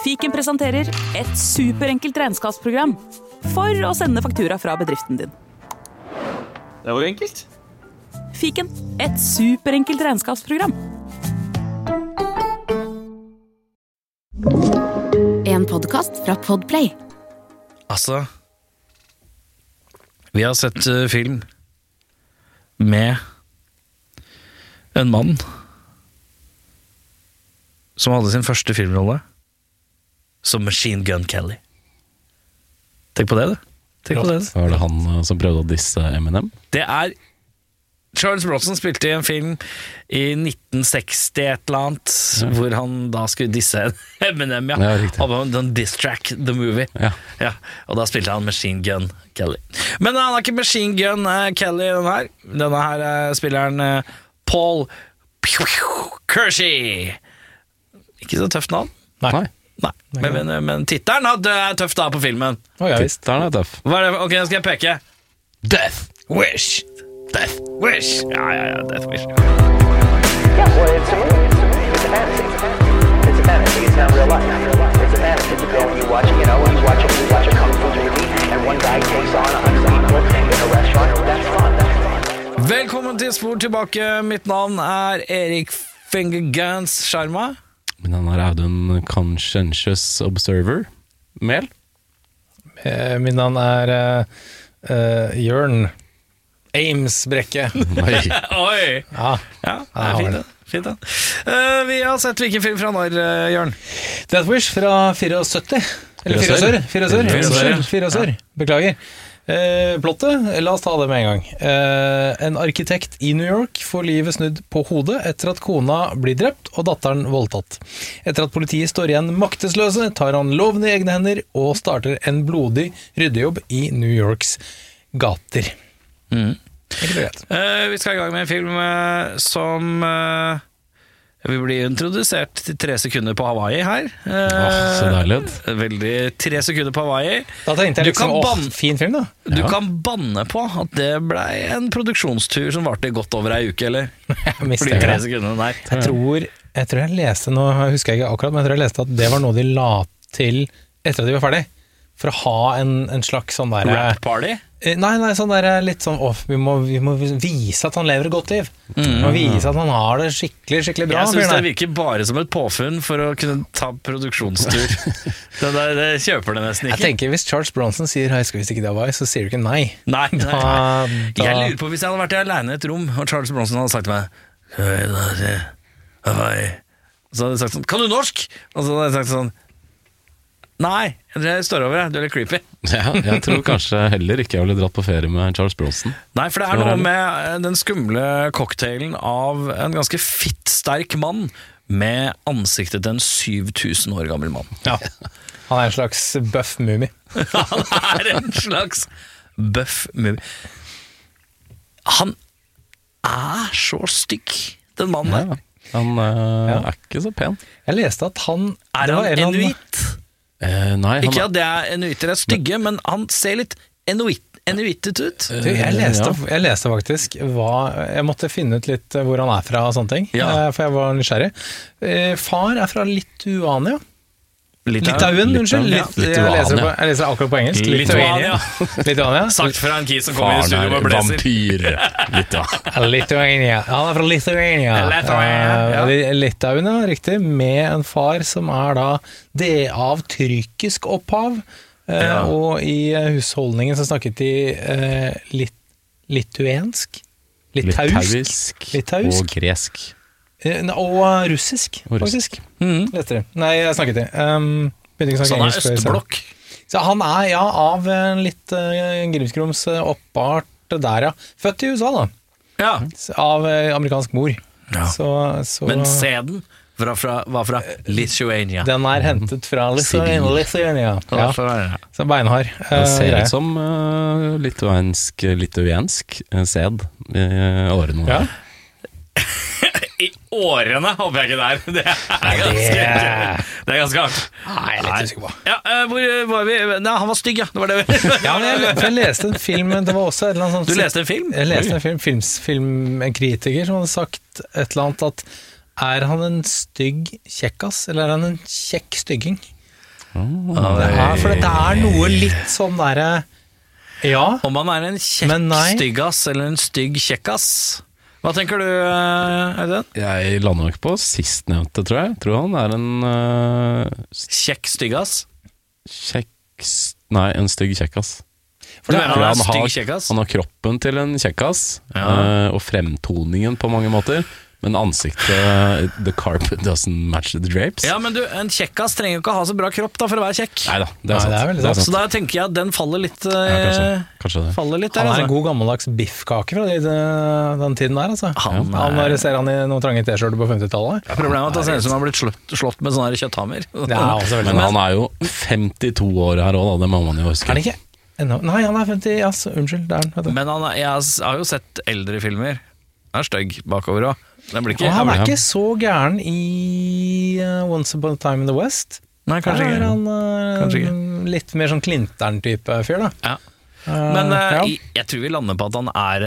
Fiken presenterer et superenkelt regnskapsprogram for å sende faktura fra bedriften din. Det var jo enkelt. Fiken, et superenkelt regnskapsprogram. En podcast fra Podplay. Altså, vi har sett film med en mann som hadde sin første filmrolle som Machine Gun Kelly. Tenk på det, du. Tenk på det, du. Var det han som prøvde å disse Eminem? Det er Charles Bronson spilte i en film i 1960 et eller annet, hvor han da skulle disse Eminem, Ja, riktig. Den Diss Track, The Movie. Ja. Og da spilte han Machine Gun Kelly. Men han er ikke Machine Gun Kelly, den her. Denne her spiller han Paul Kersey. Ikke så tøft navn. Nei. Men tittelen er tøff da på filmen. Ja, visst. Den er tøff. Hva er det? Ok, nå skal jeg peke. Death Wish. Death Wish. Ja, Death Wish. Yeah, well, it's a movie. It's a fantasy. It's a fantasy. It's not real life. It's a fantasy. You go and you watch, you watch a kung fu movie, and one guy takes on 100 people in a restaurant. That's fun. Velkommen til Spor tilbake. Mitt navn er Erik Fingerguns Sharma. Men han er Audun Conscientious Observer. Mel? Min navn er Jørn Ames Brekke. Oi! Ja, det er fint da. Vi har sett hvilken film fra når, Jørn? Death Wish fra 74. Eller 44. Beklager. Plottet, la oss ta det med en gang. En arkitekt i New York får livet snudd på hodet etter at kona blir drept og datteren voldtatt. Etter at politiet står igjen maktesløse, tar han loven i egne hender og starter en blodig ryddejobb i New Yorks gater. Vi skal i gang med en film som vi blir introdusert til 3 sekunder på Hawaii her. Så deilig. Veldig 3 sekunder på Hawaii. Da tenkte jeg liksom, fin film da. Du kan banne på at det ble en produksjonstur som varte godt over ei uke, eller? Jeg mistenker For de 3 det. sekundene der. Jeg tror jeg leste, nå husker jeg ikke akkurat, men jeg tror jeg leste at det var noe de la til etter at de var ferdig, for å ha en slags sånn der Rap party? Nei, sånn der litt sånn vi må vise at han lever et godt liv. Vi må vise at han har det skikkelig bra. Jeg synes det virker bare som et påfunn for å kunne ta produksjonstur. det kjøper det nesten ikke. Jeg tenker hvis Charles Bronson sier hei, skal vi stikke til Hawaii, så sier du ikke nei. Nei. Da- Jeg lurer på hvis jeg hadde vært alene i et rom og Charles Bronson hadde sagt til meg Hawaii, så hadde jeg sagt sånn, kan du norsk? Og så hadde jeg sagt sånn, nei, jeg står over, du er litt creepy. Ja, jeg tror kanskje heller ikke jeg ville dratt på ferie med Charles Bronson. Nei, for det er noe med den skumle cocktailen av en ganske sterk mann med ansiktet til en 7000 år gammel mann. Ja. Han er en slags buff mumie. Han er en slags buff mumie. Han er så stygg, den mannen der. Han er ikke så pen. Jeg leste at han Er han inuitt? Nei, Ikke at det er inuitter er stygge, men han ser litt inuittet ut. Jeg leste faktisk jeg måtte finne ut litt hvor han er fra og sånne ting, for jeg var nysgjerrig. Far er fra Lituania. Litauen, unnskyld. Jeg leser akkurat på engelsk. Lituania. Sagt fra en kis som kommer i studio med blazer. Vampyr. Lituania. Han er fra Lituania. Litauen, ja, riktig. Med en far som er da det av tyrkisk opphav. Og i husholdningen så snakket de litauisk Og gresk. Og russisk, faktisk. Leste det. Nei, jeg snakket det. Så han er østblokk. Så han er, av litt Grimskroms oppart der, ja. Født i USA, da. Ja. Av amerikansk mor. Ja. Så Men sæden var fra Lithuania. den er hentet fra Lithuania. Ja. Så beinhard. Det ser ut som litauiansk sæd i årene. Ja. I årene håper jeg ikke det er. Det er ganske hardt. Nei, jeg er litt usikker på. Ja, hvor var vi? Nei, han var stygg, ja. Det var det vi. Ja, men jeg leste en film, det var også et eller annet sånt. Du leste en film? Jeg leste en film, en kritiker som hadde sagt et eller annet at er han en stygg kjekkas, eller er han en kjekk stygging? For det er noe litt sånn derre ja, Om han er en kjekk Men nei. styggass eller en stygg kjekkass. Hva tenker du, Audun? Jeg lander nok på sistnevnte, tror jeg. Tror han er en Kjekk styggass? Nei, en stygg kjekkass. Du mener han er han stygg har, kjekkass? han har kroppen til en kjekkass, og fremtoningen på mange måter. Men ansiktet, the carpet doesn't match the drapes. Ja, men du, en kjekkass trenger jo ikke å ha så bra kropp da for å være kjekk. Neida, det er sant. det er veldig sant. Så da tenker jeg at den faller litt, Kanskje det. faller litt der, Han er en altså. god gammeldags biffkake fra den tiden der, altså. Han Han bare ser han i noen trange t-skjorter på 50-tallet. Problemet er at han ser ut som han har blitt slått med sånne her kjøtthammer. Det er også veldig Men han er jo 52 år her også, da. Det må man jo huske. Er det ikke ennå? Nei, han er 50, ja, unnskyld, det er han, vet du. Men jeg har jo sett eldre filmer. Han er stygg bakover også. Den blir ikke, Og han er ikke så gæren i Once Upon a Time in the West. Nei, kanskje Der er ikke. han Kanskje litt mer sånn Klintern-type fyr, da. Ja. Men ja. jeg tror vi lander på at han er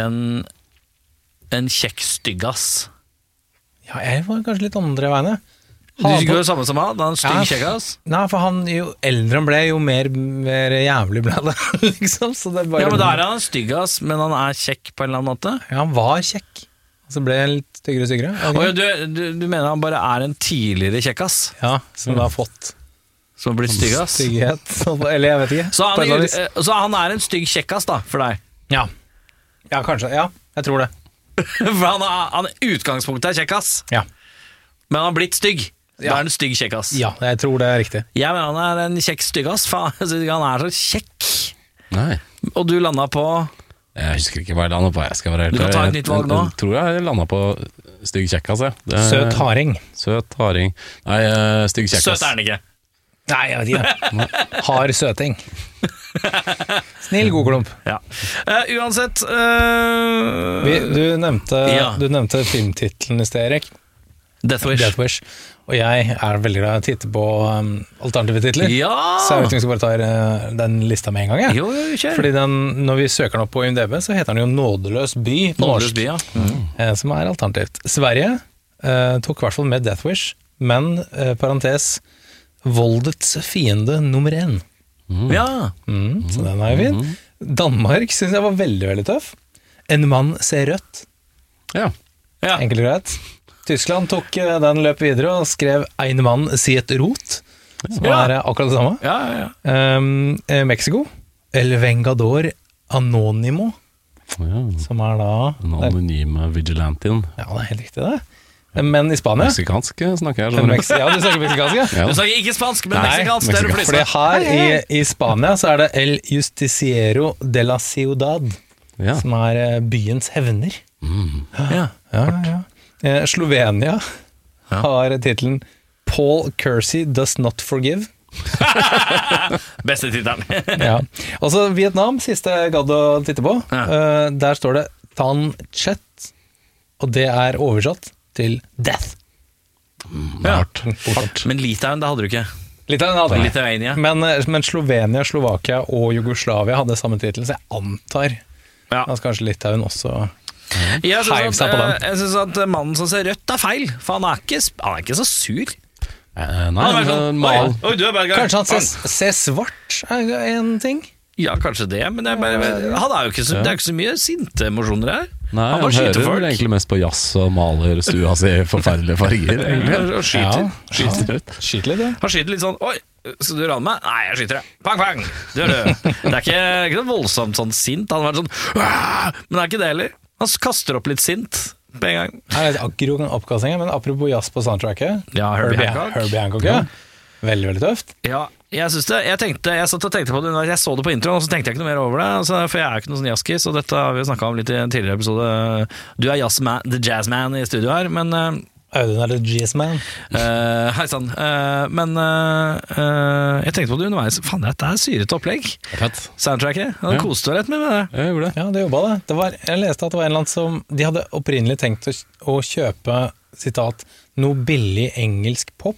en kjekk styggass. Ja, jeg var kanskje litt andre veiene. Du går jo samme som han, han er en stygg Ja. kjekkass. Nei, for han, jo eldre han ble, jo mer jævlig ble det, liksom. Så det bare, Ja, men da er han en styggass, men han er kjekk på en eller annen måte. Ja, han var kjekk. Så ble han litt styggere og styggere. Og du mener han bare er en tidligere kjekkass Ja, som har fått som har blitt styggass? stygghet. Eller jeg vet ikke. Så På et eller annet vis. så han er en stygg kjekkass da, for deg? Ja. Ja, kanskje. Ja, jeg tror det. For han er utgangspunktet er kjekkass, Ja. men han har blitt stygg. Da Ja. er han en stygg kjekkass. Ja, jeg tror det er riktig. Jeg mener han er en kjekk styggass, for han er så kjekk. Nei. Og du landet på Jeg husker ikke hva jeg landet på. Jeg skal være helt Du kan ta et nytt valg nå. Jeg tror jeg landet på stygg kjekkass. Søt haring. Søt haring. Nei, stygg kjekkass. Søt er han ikke. Nei, jeg vet ikke. Hard søting. Snill god klump. Ja. Uansett Du nevnte filmtittelen i sted, Erik. Death Wish. Death Wish. Og jeg er veldig glad i å titte på alternative titler. Ja! Så jeg vet ikke om jeg skal bare ta den lista med en gang. Jeg. Jo, kjør. Fordi når vi søker den opp på IMDb, så heter den jo Nådeløs by på Nådeløs norsk. by, ja. Som er alternativt. Sverige tok i hvert fall med Death Wish, men parentes voldets fiende nummer 1. Ja. Så den er jo fin. Danmark synes jeg var veldig, veldig tøff. En mann ser rødt. Ja. Ja. Enkelt og greit. Tyskland tok den løp videre og skrev Ein mann siet rot, som Ja. er akkurat det samme. Ja. Mexico, El Vengador Anonimo, Ja. som er da Den anonyme vigilantien. Ja, det er helt riktig det. Men i Spania Meksikansk snakker jeg. skjønner du? Ja, du snakker meksikansk, ja? Ja. Du snakker ikke spansk, men Nei, meksikansk. Det er det Fordi fleste. her i Spania så er det El Justiciero de la Ciudad, Ja. som er byens hevner. Ja. Ja. Slovenia har tittelen Paul Kersey Does Not Forgive. Beste tittelen. Ja. Og så Vietnam, siste jeg gadd å titte på. Der står det Tan Chet, og det er oversatt til Death. Ja. Bort. Men Litauen, det hadde du ikke. Litauen hadde det. Litauania. Men Slovenia, Slovakia og Jugoslavia hadde samme tittel, så jeg antar Ja. at kanskje Litauen også Jeg heiv seg på den. synes at mannen som ser rødt er feil, for han er ikke så sur. Nei, Han er bare sånn, mal. oi, du er bad guy. Kanskje han ser svart er en ting? Ja, kanskje det, men han er jo ikke så, det er ikke så mye sinte emosjoner her. Nei, Han han bare skyter hører folk. egentlig mest på jazz og maler stua si i forferdelige farger. egentlig. Og skyter. Skyter ut. Skyt litt, ja. Han skyter litt sånn, oi, skal du rane meg? Nei, jeg skyter deg. Pang, pang, du er død. Det er ikke noe voldsomt sånn sint, han har vært sånn, «Åh!» men det er ikke det heller. Han kaster opp litt sint på en gang. Her er akkurat oppkastinga, men apropos jazz på soundtracket. Ja, Herbie Hancock. Herbie Hancock, ja. Veldig, veldig tøft. Ja, jeg synes det. Jeg satt og tenkte på det, jeg så det på introen, og så tenkte jeg ikke noe mer over det. Altså, for jeg er jo ikke noen sånn jazzkis, og dette har vi snakket om litt i en tidligere episode. Du er the jazzman i studio her, men Audun er det G-man. hei sann. Men jeg tenkte på det underveis. Faen, dette er syrete opplegg. Fett. Soundtracket. Jeg hadde Ja. kost deg rett med det. Jeg gjorde det. Ja, det jobba det. Jeg leste at det var en eller annen som De hadde opprinnelig tenkt å kjøpe, sitat, noe billig engelsk pop.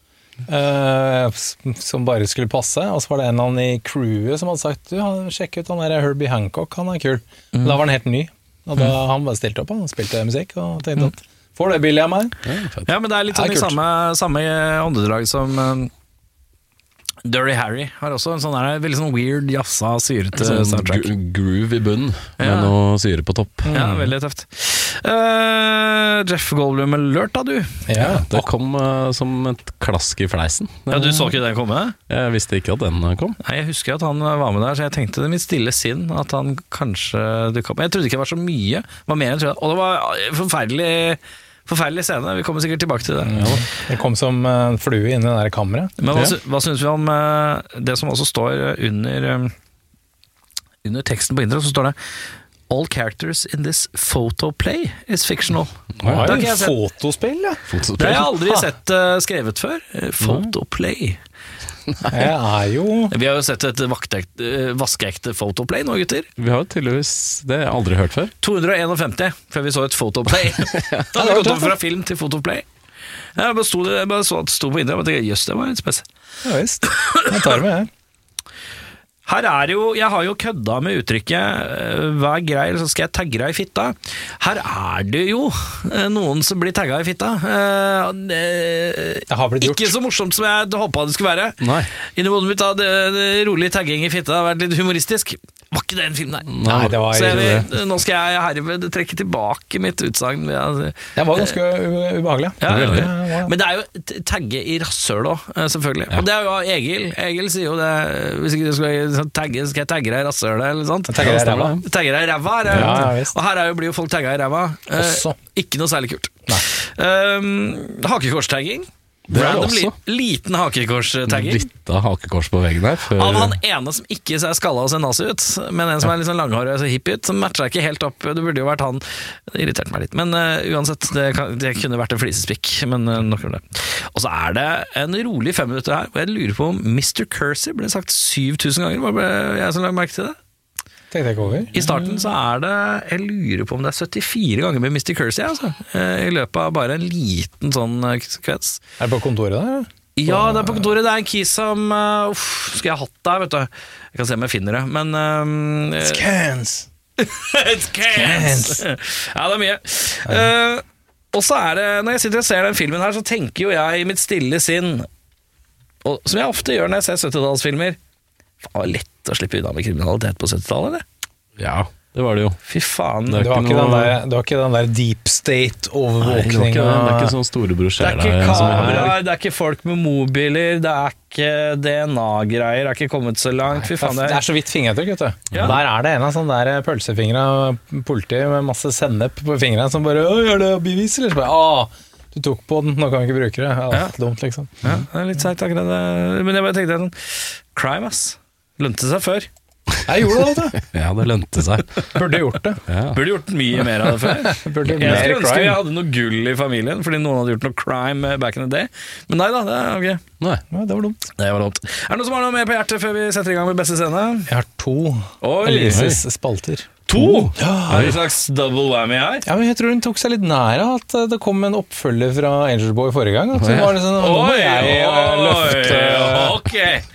Som bare skulle passe. Og så var det en eller annen i crewet som hadde sagt du, sjekk ut han der Herbie Hancock, han er kul. Da var han helt ny. Og da han bare stilte opp, han spilte musikk og tenkte at får det billig av meg? Ja, men det er litt sånn Det i er kult. samme åndedrag som Dirty Harry har også en sånn der, veldig sånn weird, jazza, syrete soundtrack. Groove i bunn, med noe syre på topp. Ja, veldig tøft. Jeff Goldblum alert da, du. Ja. Det kom som et klask i fleisen. Ja, du så ikke den komme? Jeg visste ikke at den kom. Nei, jeg husker at han var med der, så jeg tenkte i mitt stille sinn at han kanskje dukket opp. Men jeg trodde ikke det var så mye, det var mer enn jeg trodde. Og det var forferdelig scene, vi kommer sikkert tilbake til det. Ja, det kom som en flue inn i det der kammeret. Men hva synes vi om det som også står under teksten på intro, så står det All characters in this photoplay is fictional. Det har ikke jeg sett. Fotospill, ja. Det har jeg aldri sett skrevet før. Photoplay. Det er jo Vi har jo sett et vaskeekte fotoplay nå, gutter. Vi har jo tydeligvis, det har jeg aldri hørt før. 251 før vi så et fotoplay. Da hadde vi gått over fra film til fotoplay. Jeg bare så at det sto på Indra, og jeg tenkte, jøss, det var litt spesielt. Ja visst, jeg tar det med her. Her jeg har jo kødda med uttrykket vær grei, eller så skal jeg tagge deg i fitta. Her er det jo noen som blir tagget i fitta. Det har blitt gjort. Ikke så morsomt som jeg håpet det skulle være. Nei. Inni hodet mitt hadde rolig tagging i fitta vært litt humoristisk. Var ikke det en film, nei. Nei, det var Så ikke nå skal jeg herved trekke tilbake mitt utsagn. Det var ganske ubehagelig. Ja. Men det er jo tagge i rasshøl også, selvfølgelig. Og det er jo Egil. Egil sier jo det, hvis ikke du skulle tagge, skal jeg tagge deg i rasshølet, eller sånt. Tagge deg i ræva. Tagge deg i ræva, Ja, visst. og her blir jo folk tagget i ræva. Også. Ikke noe særlig kult. Nei. Hakekorstagging. Det er det Random også. liten hakekorstagging. Litt av hakekors på veggen her. Før, Av han ene som ikke ser skalla og ser nazi ut, men en som er litt sånn langhåret og ser hippie ut, som matcher ikke helt opp. Det burde jo vært han. Det irriterte meg litt. Men uansett, det kunne vært en flisespikk, men nok om det. Og så er det en rolig 5 minutter her, og jeg lurer på om Mr. Kersey ble sagt 7000 ganger. Var det jeg som la merke til det? Tenkte jeg ikke over. I starten så er det, jeg lurer på om det er 74 ganger med Mr. Kersey, altså. I løpet av bare en liten sånn sekvens. Er det på kontoret der? Ja, det er på kontoret. Det er en key som skal jeg ha hatt der, vet du. Jeg kan se om jeg finner det, men Scans! Scans! Ja, det er mye. Og så er det, når jeg sitter og ser den filmen her, så tenker jo jeg i mitt stille sinn, og som jeg ofte gjør når jeg ser 70-tallsfilmer, faen, det var lett å slippe unna med kriminalitet på 70-tallet, eller? Ja, det var det jo. Fy faen. Det er Du har ikke ikke den der deep state-overvåkning. Det er ikke sånn storebror Det ser er deg ikke som vi har i dag. kameraer, det er ikke folk med mobiler, det er ikke DNA-greier, det er ikke kommet så langt. Fy faen, Det er så vidt fingeravtrykk, vet du. Ja. Der er det en av sånne der pølsefingre av politi med masse sennep på fingrene som bare er det bevis, eller så bare du tok på den, nå kan vi ikke bruke det. Ja, dumt, liksom. Ja, det er litt seigt akkurat det. Men jeg bare tenkte sånn, crime, ass. Lønte seg før. Jeg gjorde det, vet du. Ja, det lønte seg. Burde gjort det. Ja. Burde gjort mye mer av det før. Burde Jeg mer skulle ønske crime. jeg hadde noe gull i familien, fordi noen hadde gjort noe crime back in the day. Men nei da, det er ok. Nei. Ja, det var dumt. Det var dumt. Er det noe som har noe mer på hjertet før vi setter i gang med beste scene? Jeg har 2 Oi. Elises spalter. 2? Er det en slags double whammy her? Ja, men jeg tror hun tok seg litt nær av at det kom en oppfølger fra Angel Boy forrige gang. At hun var litt sånn, nå må jeg løfte ok.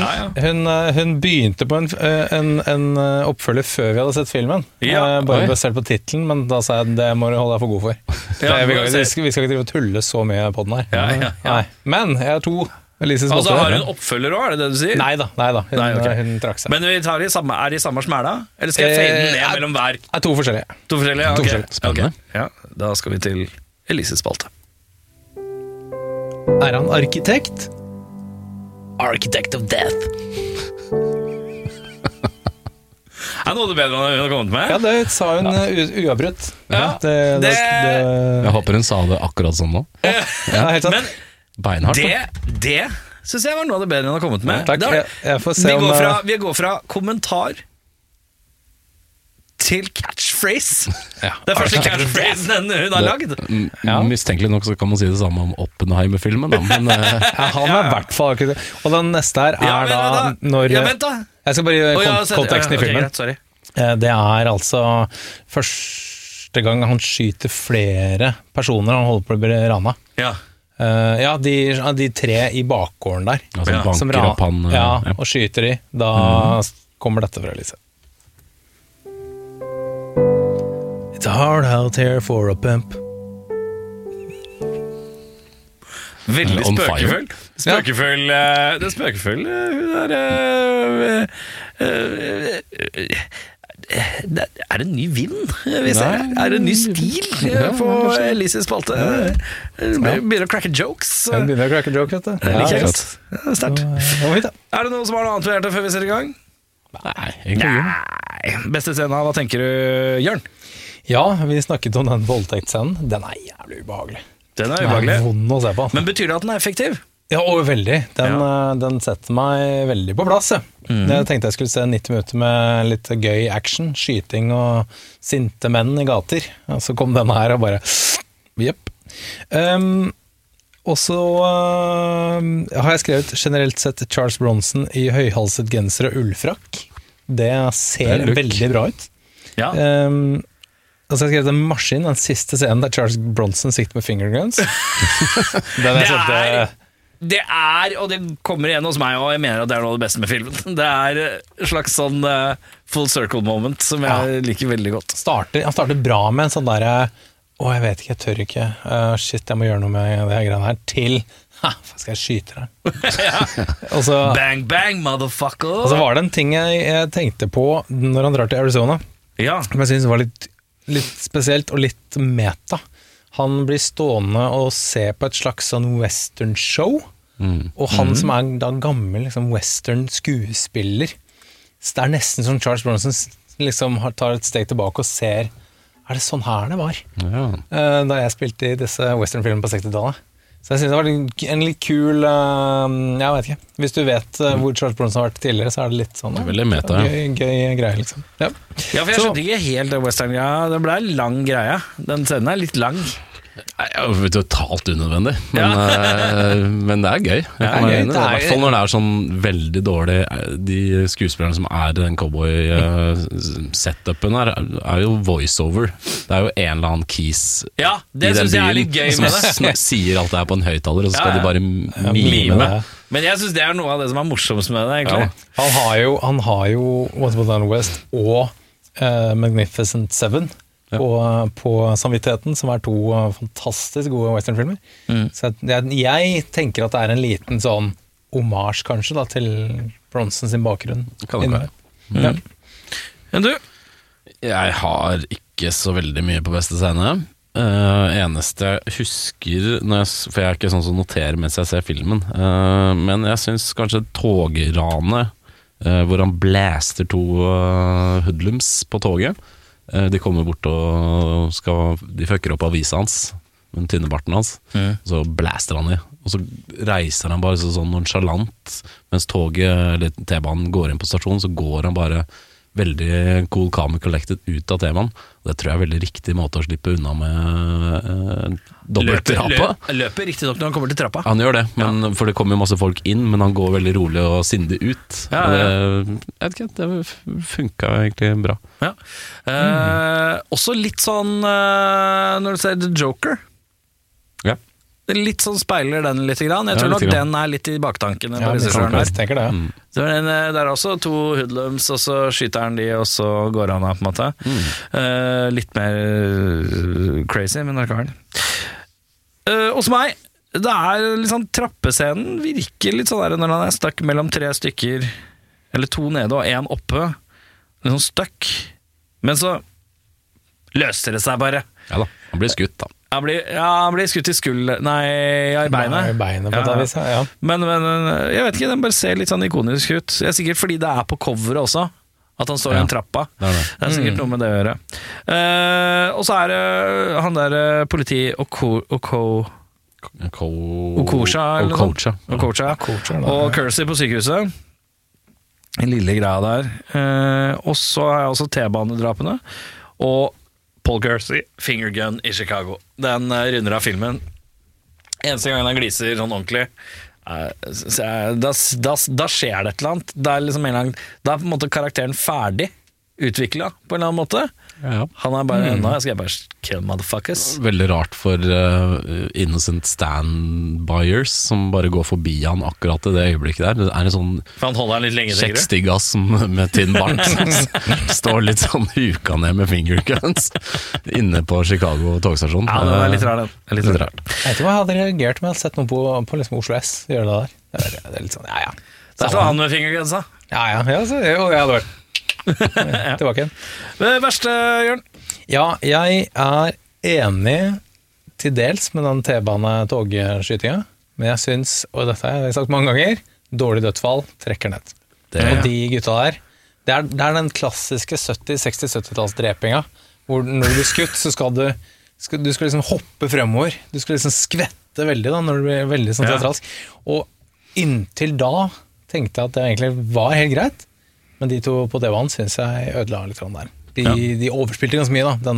Hun begynte på en oppfølger før vi hadde sett filmen. Ja. Bare Oi. basert på tittelen, men da sa jeg det må du holde deg for god for. Ja, vi skal ikke drive og tulle så mye på den her. Ja. Nei. Men jeg har 2 Elises Altså spalter. har hun oppfølger også, er det det du sier? Nei da. Hun, Nei, ok. hun trakk seg. Men vi tar er det i samme smæla? Eller skal jeg fade den ned mellom hver? Det er 2 forskjellige. To forskjellige? To Ok. forskjellige. Spennende. Ok. Ja, da skal vi til Elises spalte. Er han arkitekt? Architect of Death. Er noe det bedre hun har kommet med? Ja, det sa hun uavbrutt. Ja. Det Jeg håper hun sa det akkurat sånn nå. ja, helt sant. Men Beinhardt. det synes jeg var noe av det bedre hun har kommet med. Takk, Da- jeg får se om vi går fra kommentar til catchphrase. ja. Det er første catchphrasen hun har lagd. Ja. Mistenkelig nok så kan man si det samme om Oppenheimer-filmen, da, men Ja, han er i hvert fall arkitekt. Og den neste her er Ja, men da vent når Ja, vent da. Jeg skal bare gi Å, ja, konteksten i ok, filmen. greit, sorry. Det er altså første gang han skyter flere personer han holder på å bli rana. Ja. Ja, de 3 i bakgården der. altså, Ja, som banker opp han ja, ja. og skyter de. Da kommer dette fra Elise. It's hard out here for a pimp. Veldig On fire. spøkefull. Det er spøkefull. Hun er det en ny vind vi ser? Er det en ny stil på Elises spalte? Begynner å cracke jokes. Jeg begynner å crakke joke, vet du. Det liker jeg godt. Det er sterkt. Ja, Er det noen som har noe annet på hjertet før vi setter i gang? Nei, egentlig ikke. Nei. Beste scenen, hva tenker du, Jørn? Ja, vi snakket om den voldtektsscenen. Den er jævlig ubehagelig. Den er Den ubehagelig. er vond å se på. Men betyr det at den er effektiv? Ja, og veldig. Den setter meg veldig på plass. Jeg tenkte jeg skulle se 90 minutter med litt gøy action, skyting og sinte menn i gater. Og så kom denne her og bare jepp. Og så har jeg skrevet generelt sett Charles Bronson i høyhalset genser og ullfrakk. Det ser veldig bra ut. Ja. Og så har jeg skrevet en maskin, den siste scenen der Charles Bronson sikter med fingerguns. Det er, og det kommer igjen hos meg, og jeg mener at det er noe av det beste med filmen. Det er et slags sånn full circle moment som jeg liker veldig godt. Han starter bra med en sånn der jeg vet ikke, jeg tør ikke. Shit, jeg må gjøre noe med det her greiene her. Til hva skal jeg skyte deg? Og så, Bang, bang, motherfucker! og så var det en ting jeg tenkte på når han drar til Arizona, Ja, som jeg synes var litt spesielt og litt meta. Han blir stående og se på et slags sånn western show, og han som er da gammel liksom, western skuespiller, så det er nesten som Charles Bronson liksom tar et steg tilbake og ser, er det sånn her det var? Ja. Da jeg spilte i disse westernfilmene på 60-tallet. Så jeg synes det var en litt kul, jeg vet ikke, hvis du vet hvor Charles Bronson har vært tidligere, så er det litt sånn Veldig meta, ja. gøy greie liksom. Ja, for jeg skjønte ikke helt det western-greia. Det ble en lang greie. Den scenen er litt lang. Det er totalt unødvendig, men det er gøy. Jeg kan være enig. I hvert fall når det er sånn veldig dårlig. De skuespillerne som er den cowboy-setupen her, er jo voiceover. Det er jo en eller annen keys Ja, det i den synes jeg er litt bilen gøy med det. som sier alt det er på en høyttaler, og så skal de bare mime det. Men jeg synes det er noe av det som er morsomst med det, egentlig. Han har jo Once Upon a Time West og Magnificent Seven på samvittigheten, som er to fantastisk gode westernfilmer. Så jeg tenker at det er en liten sånn homage kanskje da, til Bronson sin bakgrunn. Kan det være. Men du? Jeg har ikke så veldig mye på beste scene. Eneste jeg husker for jeg er ikke sånn som noterer mens jeg ser filmen, men jeg synes kanskje togranet hvor han blaster to hoodlums på toget. De kommer bort og de fucker opp avisa hans, med tynnebarten hans, så blaster han i, og så reiser han bare sånn nonchalant, mens toget, eller T-banen går inn på stasjonen, så går han bare veldig cool, calm and collected ut av T-banen. Det tror jeg er veldig riktig måte å slippe unna med dobbelttrappa. Løper riktig nok når han kommer til trappa. Han gjør det, for det kommer jo masse folk inn, men han går veldig rolig og sindig ut. Jeg vet ikke, det funka egentlig bra. Ja. Også litt sånn når du ser The Joker. Ja. Litt sånn speiler den litt grann. Jeg tror nok den er litt i baktanken. Ja, jeg tenker det. Så det er også to hoodlums, og så skyter han de, og så går han av på en måte. Litt mer crazy, men allikevel. Hos meg, det er litt sånn trappescenen virker litt sånn der når han er stuck mellom 3 stykker, eller 2 nede og 1 oppe. Litt sånn stuck. Men så løser det seg bare. Ja da, han blir skutt da. Han blir skutt i i beinet. I beinet på det viset, ja. Men jeg vet ikke, den bare ser litt sånn ikonisk ut. Det er sikkert fordi det er på coveret også, at han står i en trappa. Det er sikkert noe med det å gjøre. Og så er det han der politi Okosha og Kersey på sykehuset. En lille greia der. Og så er jeg også T-banedrapene. Og Paul Kersey, Finger Gun i Chicago. Den runder av filmen. Eneste gangen han gliser sånn ordentlig, da skjer det et eller annet. Da er liksom da er på en måte karakteren ferdig. utviklet på en eller annen måte. Ja. Han bare, nå skal jeg bare kill motherfuckers. Veldig rart for innocent stand-buyers som bare går forbi han akkurat i det øyeblikket der. Det en sånn For han holder han litt lenge, tenker du? kjekkstyggass med tynn bart. Står litt sånn huka ned med fingerguns inne på Chicago togstasjon. Ja, det litt rar, den. Litt rart. Jeg vet ikke hva jeg hadde reagert med å sette noen på liksom Oslo S gjøre det der. Det litt sånn, ja. Der står han med fingergunsa. Ja, så jeg hadde vært tilbake igjen. Det verste, Jørn? Ja, jeg enig til dels med den T-bane-togskytinga, men jeg synes, og dette har jeg sagt mange ganger, dårlig dødsfall trekker ned. Og de gutta der, det er den klassiske 60-70-talls-drepinga, hvor når du blir skutt, så skal du liksom hoppe fremover, du skal liksom skvette veldig da, når du blir veldig sånn teatralsk, og inntil da tenkte jeg at det egentlig var helt greit, men de to på T-banen synes jeg ødela litt der. De overspilte ganske mye da,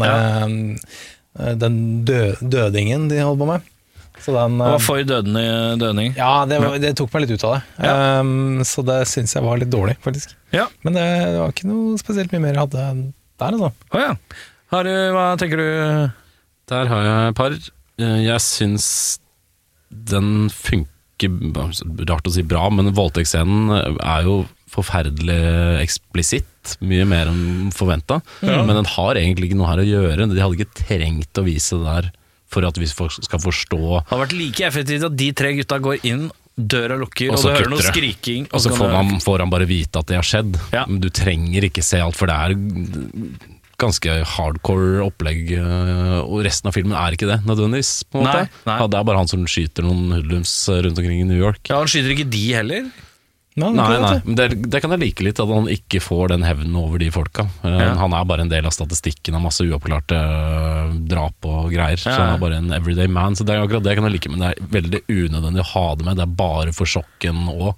den dødingen de holdt på med. Så den, det var for dødning. Ja, det tok meg litt ut av det. Så det synes jeg var litt dårlig, faktisk. Ja. Men det var ikke noe spesielt mye mer jeg hadde der, altså. Hva tenker du? Der har jeg et par. Jeg synes den funker, rart å si bra, men voldtektsscenen er jo forferdelig eksplisitt, mye mer enn forventet, men den har egentlig ikke noe her å gjøre. De hadde ikke trengt å vise det der for at vi skal forstå. Det har vært like effektivt at de 3 gutta går inn, døra lukker, og du hører noe skriking. Og så får han bare vite at det har skjedd. Men du trenger ikke se alt, for det er ganske hardcore opplegg, og resten av filmen er ikke det, nødvendigvis, på en måte. Nei. Det er bare han som skyter noen hoodlums rundt omkring i New York. Ja, han skyter ikke de heller? Nei, men det kan jeg like litt, at han ikke får den hevnen over de folka. Han er bare en del av statistikken av masse uoppklarte drap og greier, så han er bare en everyday man, så det er akkurat det kan jeg like, men det er veldig unødvendig å ha det med, det er bare for sjokken også.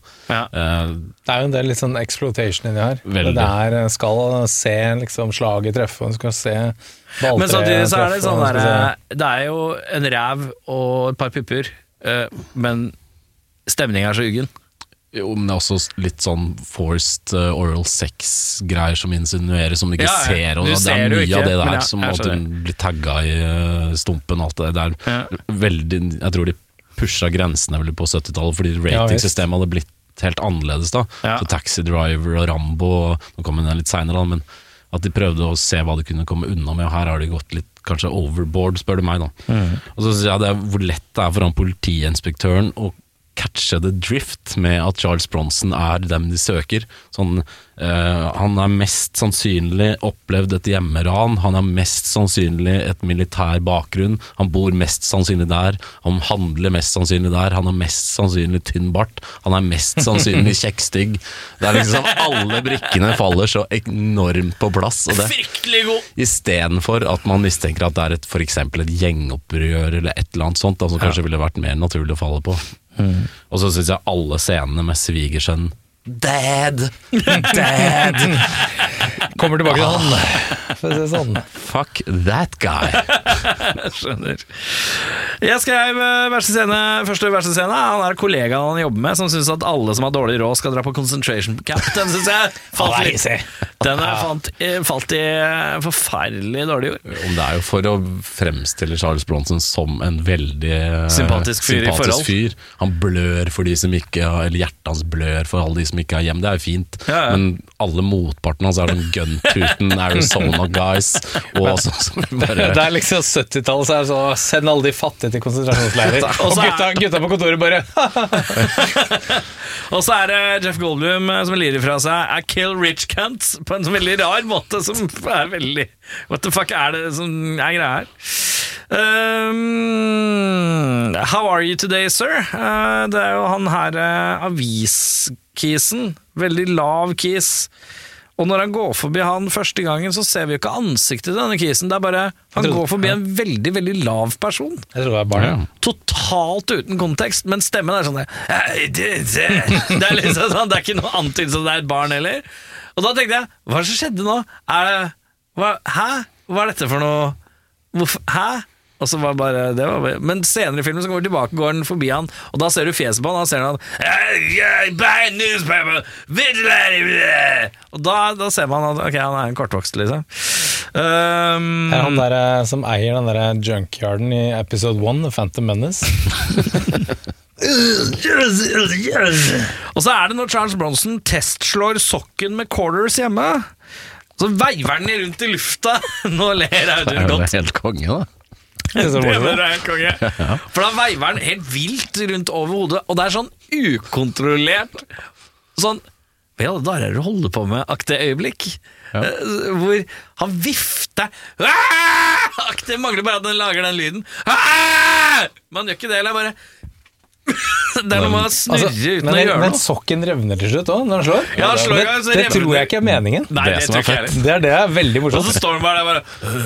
Det er jo en del litt sånn exploitation inni her. Veldig. Det der skal se liksom slaget treffe, og skal se balltre. Men samtidig så er det sånn der, det er jo en ræv og et par pupper, men stemningen er så uggen. Jo, men det er også litt sånn forced oral sex-greier som insinuerer, som du ikke ser, og det er mye ikke, av det der som at du blir tagget i stumpen og alt det der. Veldig, jeg tror de pushet grensene veldig på 70-tallet, fordi ratingsystemet hadde blitt helt annerledes da. Så Taxi Driver og Rambo, nå kommer den litt senere da, men at de prøvde å se hva de kunne komme unna med, og her har de gått litt kanskje overboard, spør du meg da. Og så synes jeg det er hvor lett det er for han politiinspektøren å catche the drift med at Charles Bronson er dem de søker. Sånn, han er mest sannsynlig opplevd et hjemmeran, han har mest sannsynlig et militær bakgrunn, han bor mest sannsynlig der, han handler mest sannsynlig der, han har mest sannsynlig tynn bart, han er mest sannsynlig kjekkstygg. Det er liksom alle brikkene faller så enormt på plass, og det i stedet for at man mistenker at det er for eksempel et gjengopprør eller et eller annet sånt, som kanskje ville vært mer naturlig å falle på. Og så synes jeg alle scenene med svigersønn Dad kommer tilbake til han, for å si sånn. Fuck that guy. Jeg skjønner. Jeg skrev første verste scene. Han er kollegaen han jobber med, som synes at alle som har dårlig råd skal dra på concentration camp. Den synes jeg falt litt. Den falt i forferdelig dårlig ord. Om det er jo for å fremstille Charles Bronson som en veldig sympatisk fyr. Han blør for de som ikke har, eller hjertet hans blør for alle de som ikke har hjem. Det er jo fint, men alle motparten hans er den gun-tuten Arizona guys, og bare... Det er liksom 70-tallet, så er det så send alle de fattige til konsentrasjonsleirer, og gutta på kontoret bare og så er det Jeff Goldblum som lirer fra seg I kill rich cunts på en sånn veldig rar måte, som er veldig what the fuck er det som er greia her. How are you today, sir? Det er jo han her aviskisen, veldig lav kis. Og når han går forbi han første gangen, så ser vi jo ikke ansiktet til denne kisen. Det er bare, han går forbi en veldig, veldig lav person. Jeg tror det er barn, Totalt uten kontekst, men stemmen er sånn det er liksom sånn, det er ikke noe antydelse at det er et barn heller. Og da tenkte jeg, hva er det som skjedde nå? Hæ? Hva er dette for noe? Hæ? Og så var bare, det var bare, men senere i filmen så går vi tilbake, går den forbi han, og da ser du fjeset på han, og da ser han buy a newspaper, og da ser man at ok, han en kortvokst liksom. Han der som eier den der junkyarden i episode 1, Phantom Menace. Og så det når Charles Bronson testslår sokken med quarters hjemme, så veiver den rundt i lufta. Nå ler Audun godt. Det helt konge da. Det helt konge. For da veiver den helt vilt rundt over hodet, og det sånn ukontrollert, sånn, hva er det du holder på med, aktig øyeblikk? Hvor han vifter, aktig, mangler bare at den lager den lyden. Man gjør ikke det, eller bare det noe med å snurre uten å gjøre noe. Men sokken revner til slutt også, når han slår. Ja, slår det tror jeg ikke meningen. Nei, det tror ikke jeg. Det veldig morsomt. Og så står han bare der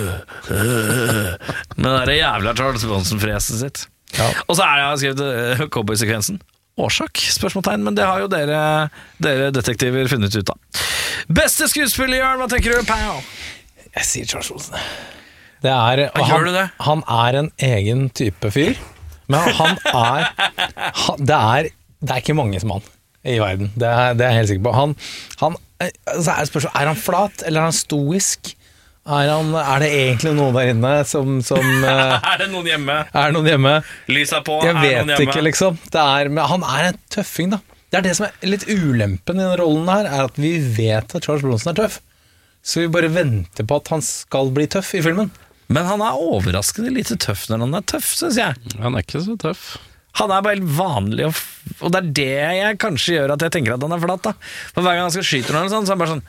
med det jævla Charles Bronson-fresen sitt. Og så jeg har skrevet cowboy-sekvensen. Årsak, spørsmålstegn, men det har jo dere detektiver funnet ut av. Beste skuespiller, Jørn, hva tenker du? Pow! Jeg sier Charles Bronson. Gjør du det? Han en egen type fyr. Men det ikke mange som han i verden. Det jeg helt sikker på. Så spørsmålet, han flat, eller han stoisk? Det egentlig noen der inne som det noen hjemme? Noen hjemme? Lysa på, jeg vet ikke, liksom. Men han en tøffing, da. Det som litt ulempen i den rollen her, at vi vet at Charles Bronson tøff. Så vi bare venter på at han skal bli tøff i filmen. Men han overraskende lite tøff når han tøff, synes jeg. Han ikke så tøff. Han bare helt vanlig, og det det jeg kanskje gjør at jeg tenker at han flat da. For hver gang han skal skyte noe, så han bare sånn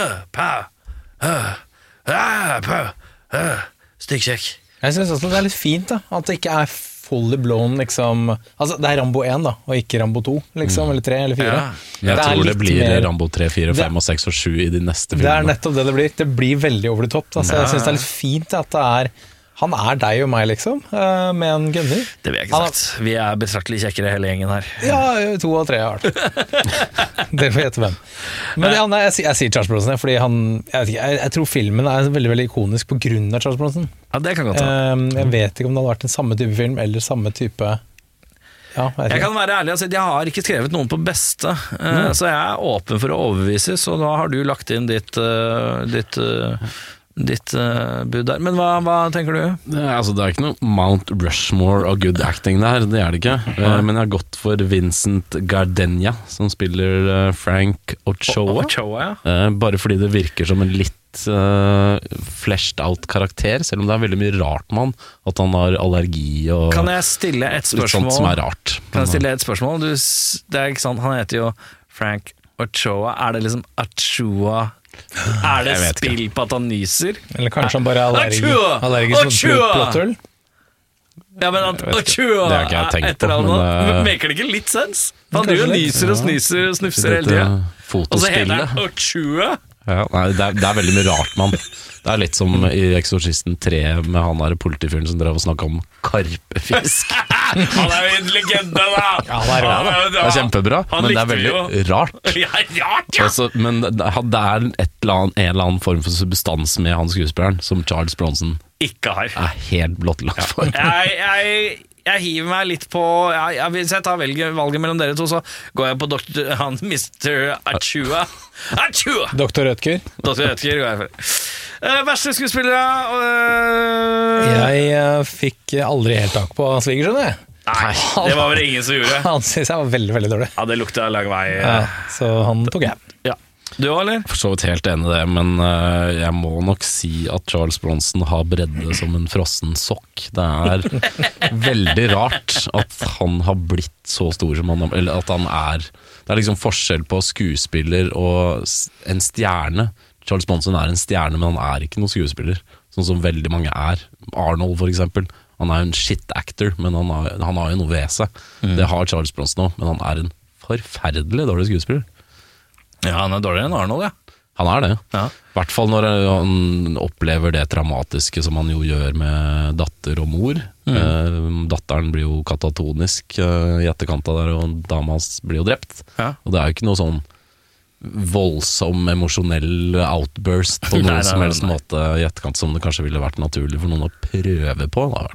stikkjekk. Jeg synes også det litt fint da, at det ikke fully blown liksom, altså det Rambo 1 da, og ikke Rambo 2 liksom, eller 3 eller 4. Jeg tror det blir mer, Rambo 3, 4, 5 og 6 og 7 i de neste filmene. Det nettopp det blir. Det blir veldig over the top. Altså, jeg synes det litt fint at det han deg og meg liksom, med en gunner. Det vil jeg ikke sagt. Vi betraktelig kjekkere hele gjengen her. Ja, 2 og 3 har det. Dere får gjette hvem. Men jeg sier Charles Bronson, fordi jeg tror filmen veldig, veldig ikonisk på grunn av Charles Bronson. Ja, det kan godt være. Jeg vet ikke om det hadde vært en samme type film, eller samme type... Ja, jeg kan være ærlig og si at jeg har ikke skrevet noen på beste, så jeg åpen for å overbevise, så da har du lagt inn ditt bud der. Men hva tenker du? Det er ikke noe Mount Rushmore og good acting der, det det ikke. Men jeg har gått for Vincent Gardenia, som spiller Frank Ochoa. Bare fordi det virker som en litt fleshed out karakter, selv om det veldig mye rart med han, at han har allergi og kan jeg stille et spørsmål? Sånt som rart. Kan jeg stille et spørsmål? Det ikke sant, han heter jo Frank Ochoa. Det liksom Ochoa? Det spill på at han nyser? Eller kanskje han bare allergisk som plotthøl? Ja, men Ochoa det har ikke jeg tenkt på, men maker det ikke litt sens? Han driver og nyser og sniser og snufser hele tiden. Og så heter han Ochoa? Ja, nei, det veldig mye rart, mann. Det litt som i Exorcisten 3 med han der politifyren som drev og snakket om karpefisk. Han jo en legende, da! Ja, det kjempebra, men det veldig rart. Altså, men det en eller annen form for substans med han skuespilleren som Charles Bronson ikke har. Helt blottlagt for. Jeg hiver meg litt på hvis jeg tar valget mellom dere to, så går jeg på Mr. Ochoa. Dr. Rødtger går jeg for. Verste skuespillere? Jeg fikk aldri helt tak på Svigersson, jeg. Nei, det var vel ingen som gjorde. Han synes jeg var veldig, veldig dårlig. Ja, det lukta lang vei. Så han tok jeg. Ja. Du også, eller? For så vidt helt enig i det, men jeg må nok si at Charles Bronson har bredde som en frossen sokk. Det veldig rart at han har blitt så stor som han, eller at han det liksom forskjell på skuespiller og en stjerne. Charles Bronson en stjerne, men han ikke noen skuespiller, sånn som veldig mange Arnold for eksempel. Han jo en shit actor, men han har jo noe ved seg. Det har Charles Bronson også, men han en forferdelig dårlig skuespiller. Ja, han dårligere enn Arnold, ja. Han det. I hvert fall når han opplever det traumatiske som han jo gjør med datter og mor. Datteren blir jo katatonisk i etterkant av der, og dama hans blir jo drept. Og det jo ikke noe sånn voldsom, emosjonell outburst på noen som helst måte i etterkant som det kanskje ville vært naturlig for noen å prøve på, da, i hvert fall.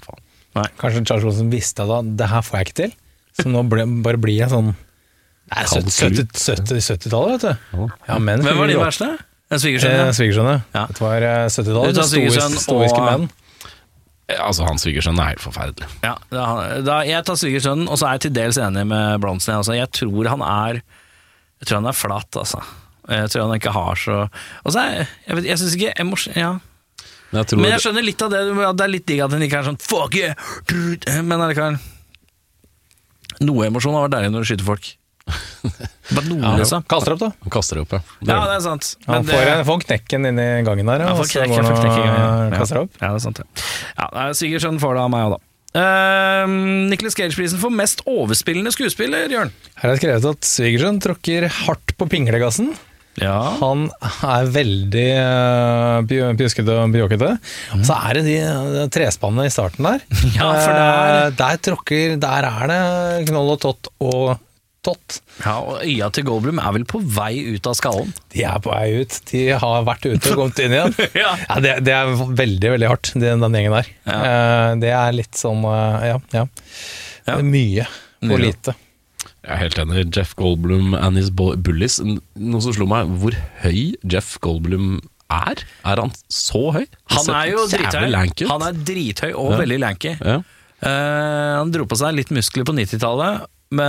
Kanskje Charles Bronson visste da, det her får jeg ikke til. Så nå bare blir jeg sånn 70-tallet, vet du. Ja, men hvem var de verste? Svigersønne. Ja. Det var 70-tallet. Stoiske menn. Altså, hans svigersønn helt forferdelig. Ja, jeg tar svigersønnen, og så er jeg til dels enig med Bronson. Altså, jeg tror han er flat, altså. Jeg tror han ikke har så... Og så jeg synes ikke ja. Men jeg skjønner litt av det. Det er litt digg at han ikke er sånn fuck yeah, men allikevel noe emosjon har vært deilig når du skyter folk. Bare noe, liksom. Kaster opp, da. Han kaster opp, ja. Ja, det er sant. Han får knekken inn i gangen der, og så går han kaster opp. Ja, det er sant, ja. Svigersønnen får det av meg også, da. Nicolas Cage-prisen for mest overspillende skuespiller, Jørn. Her er det skrevet at Svigersønn tråkker hardt på pinglegassen. Ja. Han er veldig pjuskete og bjåkete. Så er det de trespannene i starten der. Ja, for der er det knoll og tott og tott. Ja, og øya til Goldblum er vel på vei ut av skallen? De er på vei ut. De har vært ute og kommet inn igjen. Ja. Ja, det er veldig, veldig hardt, den gjengen der. Ja. Det er litt sånn, Det er mye og lite. Jeg er helt enig. Jeff Goldblum and his bullies. Noe som slo meg, hvor høy Jeff Goldblum er. Er han så høy? Han er jo drithøy. Han er drithøy og veldig lanky. Ja. Han dro på seg litt muskler på 90-tallet,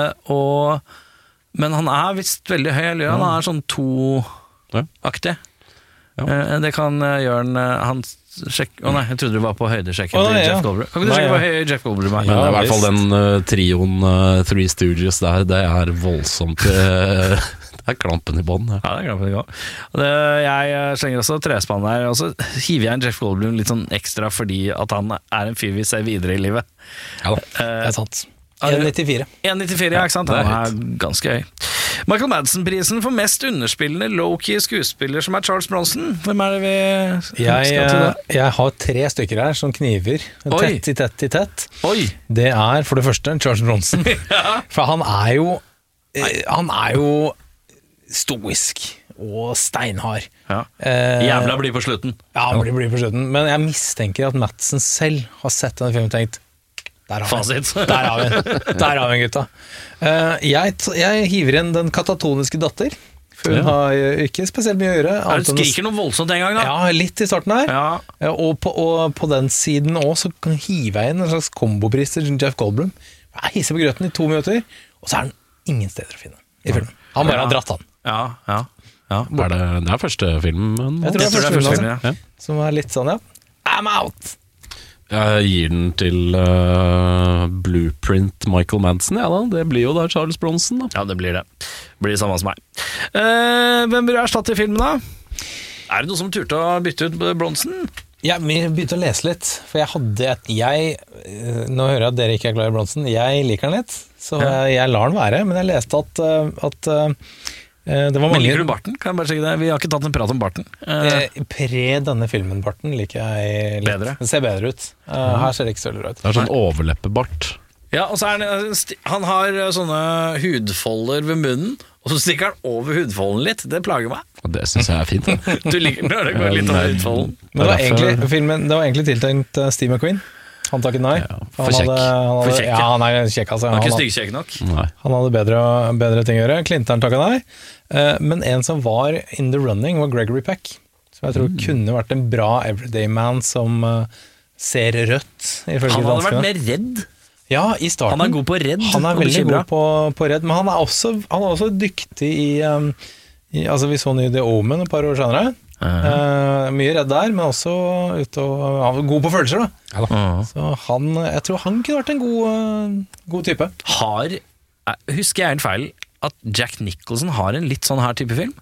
men han er visst veldig høy. Eller han er sånn 2-aktig. Ja. Det kan Jørn han sjekke. Nei, jeg trodde du var på høydesjekken til Jeff Goldblum. Kan ikke du sjekke hvor høy Jeff Goldblum er? Men i hvert fall den trioen Three Stooges der, det er voldsomt. Det er klampen i bånd. Ja, det er klampen i bånd. Jeg slenger også trespann der, og så hiver jeg en Jeff Goldblum litt sånn ekstra fordi at han er en fyr vi ser videre i livet. Ja da, det er sant. 1,94. 1,94, ja, ikke sant? Han er ganske høy. Michael Madsen-prisen for mest underspillende low-key skuespiller som er Charles Bronson. Hvem er det vi skal til da? Jeg har 3 stykker her som kniver. Tett i tett. Oi. Det er for det første Charles Bronson. Ja. For han er jo stoisk og steinhard. Ja. Jævla blir på slutten. Ja, han blir på slutten. Men jeg mistenker at Madsen selv har sett denne filmen og tenkt Der har vi en gutta. Jeg hiver inn den katatoniske datter. For hun har ikke spesielt mye å gjøre. Hun skriker noe voldsomt en gang da. Ja, litt i starten her. Ja. Og på den siden også, så hiver jeg inn en slags kombopris til Jeff Goldblum. Jeg hisser på grøten i 2 minutter, og så er den ingen steder å finne i filmen. Han bare har dratt han. Ja. Det er første filmen. Jeg tror det er første filmen, som er litt sånn, I'm out! Jeg gir den til Blueprint Michael Madsen, det blir jo da Charles Bronson da. Ja, det blir det. Det blir det samme som meg. Hvem bør erstatte i filmen da? Er det noen som turte å bytte ut Bronson? Ja, vi begynte å lese litt. For nå hører jeg at dere ikke er glad i Bronson. Jeg liker den litt, så jeg lar den være. Men jeg leste at det var mange... Men liker du Barten? Kan jeg bare sjekke det? Vi har ikke tatt en prat om Barten. Pre denne filmen Barten liker jeg litt. Bedre? Den ser bedre ut. Her ser det ikke så veldig bra ut. Det er sånn overleppebart. Ja, og så han har sånne hudfolder ved munnen, og så stikker han over hudfolden litt. Det plager meg. Og det synes jeg er fint. Du liker når det går litt over hudfolden. Men det var egentlig tiltenkt Steve McQueen. Han takket nei. For kjekk. Han er kjekk, altså. Han er ikke styggkjekk nok. Nei. Han hadde bedre ting å gjøre. Clinton takket nei. Men en som var in the running var Gregory Peck, som jeg tror kunne vært en bra everyday man som ser rødt. Han hadde vært mer redd. Ja, i starten. Han er god på redd. Han er veldig god på redd, men han er også dyktig i altså vi så den i The Omen et par år senere. Mye redd der, men også god på følelser da. Så jeg tror han kunne vært en god type. Husker jeg helt feil at Jack Nicholson har en litt sånn her type film?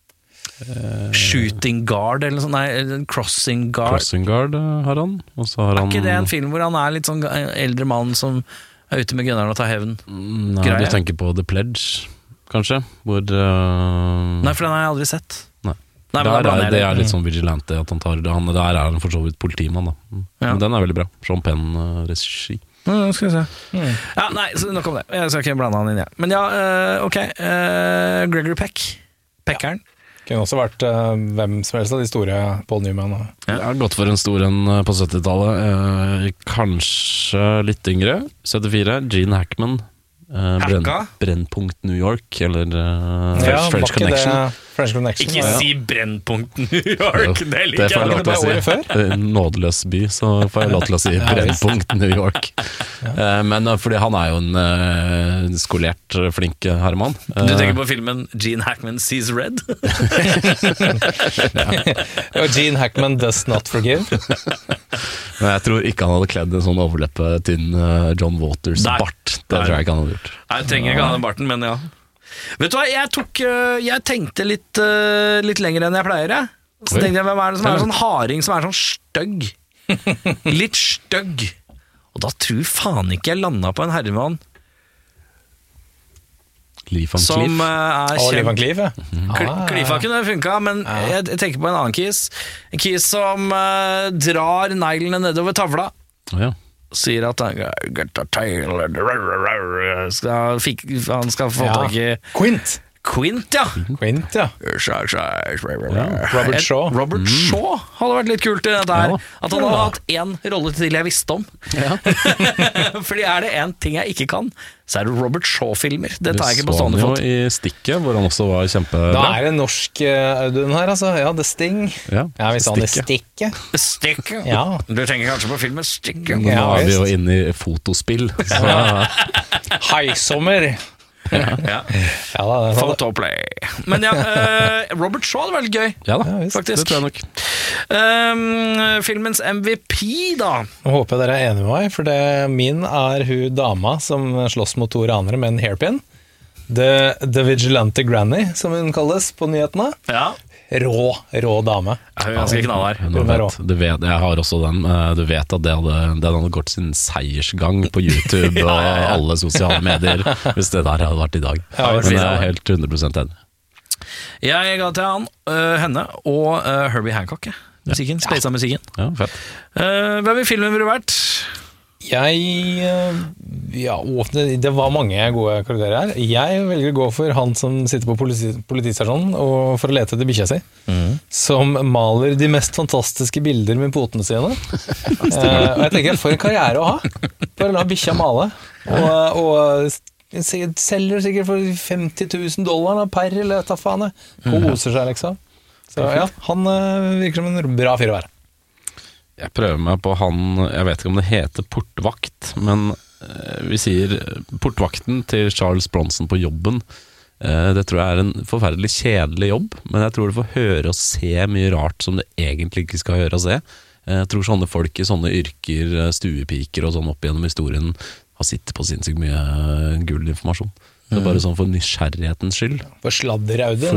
Shooting Guard eller sånn, nei, Crossing Guard har han, og så har han... ikke det en film hvor han er litt sånn eldre mann som er ute med gunneren og tar hevn? Nei, du tenker på The Pledge kanskje, hvor Nei, for den har jeg aldri sett. Nei, det er litt sånn vigilante at han tar det. Der er han for så vidt politimann da. Men den er veldig bra. Sean Penn-regi. Skal vi se. Ja, nei, så nok om det. Jeg skal ikke blande han inn, Men ja, ok. Gregory Peck. Peckeren. Kunne også vært hvem som helst av de store Paul Newman. Jeg har gått for en stor en på 70-tallet. Kanskje litt yngre. 74. Gene Hackman. Brennpunkt New York, eller French Connection. French Connection. Ikke si Brennpunkt New York, det liker Det får jeg lov til å si. Nådeløs by, så får jeg lov til å si Brennpunkt New York. Men fordi han er jo en skolert, flink herremann. Du tenker på filmen Gene Hackman Sees Red? Og Gene Hackman Does Not Forgive. Men jeg tror ikke han hadde kledd en sånn overleppe tynn John Waters bart. Det tror jeg ikke han hadde gjort. Jeg trenger ikke ha den barten, men ja. Vet du hva, jeg tenkte litt lenger enn jeg pleier. Så tenkte jeg, hvem er det som er sånn haring som er sånn støgg? Litt støgg. Og da tror faen ikke jeg landet på en herremann Lee Van som Cleef. er Lee Van Cleef, ja. Cliffa kunne funka, men jeg tenker på en annen kis. En kis som drar neglene nedover tavla. Ja. Sier at han skal få tak i Quint, ja. Robert Shaw. Robert Shaw hadde vært litt kult i dette her. At han hadde hatt én rolle til jeg visste om. Fordi er det en ting jeg ikke kan, så er det Robert Shaw-filmer. Det tar jeg ikke på stående fot. I Stikket, hvor han også var kjempebra. Da er det norsk audioen her, altså. Ja, The Sting. Ja, vi sa det Stikket. Stikket. Ja. Du tenker kanskje på filmen Stikket. Nå er vi jo inne i fotospill. Highsommer. Ja. Photoplay. Men ja, Robert Shaw er veldig gøy. Ja da, faktisk. Det tror jeg nok. Filmens MVP, da. Nå håper jeg dere er enige med meg, for min er hun dama som slåss mot to ranere med en hairpin. The Vigilante Granny, som hun kalles på nyhetene. Ja. Rå dame. Jeg er ganske knall her. Jeg har også den. Du vet at den hadde gått sin seiersgang på YouTube og alle sosiale medier hvis det der hadde vært i dag. Men jeg er helt 100% enig. Jeg ga til henne og Herbie Hancock. Musikken, spesa musikken. Ja, fett. Hvem i filmen ville du vært? Det var mange gode karakterer her. Jeg velger å gå for han som sitter på politistasjonen og for å lete etter bikkja si, som maler de mest fantastiske bilder med potene sine. Og jeg tenker, for en karriere å ha, for å la bikkja male. Og selger sikkert for $50,000 per, eller ta faen, koser seg liksom. Så ja, han virker som en bra fyr å være. Jeg prøver meg på han, jeg vet ikke om det heter portvakt, men vi sier portvakten til Charles Bronson på Jobben. Det tror jeg er en forferdelig kjedelig jobb, men jeg tror du får høre og se mye rart som du egentlig ikke skal høre og se. Jeg tror sånne folk i sånne yrker, stuepiker og sånn opp gjennom historien, har sittet på sinnssykt mye gull informasjon. Det er bare sånn for nysgjerrighetens skyld. For sladder-Audun.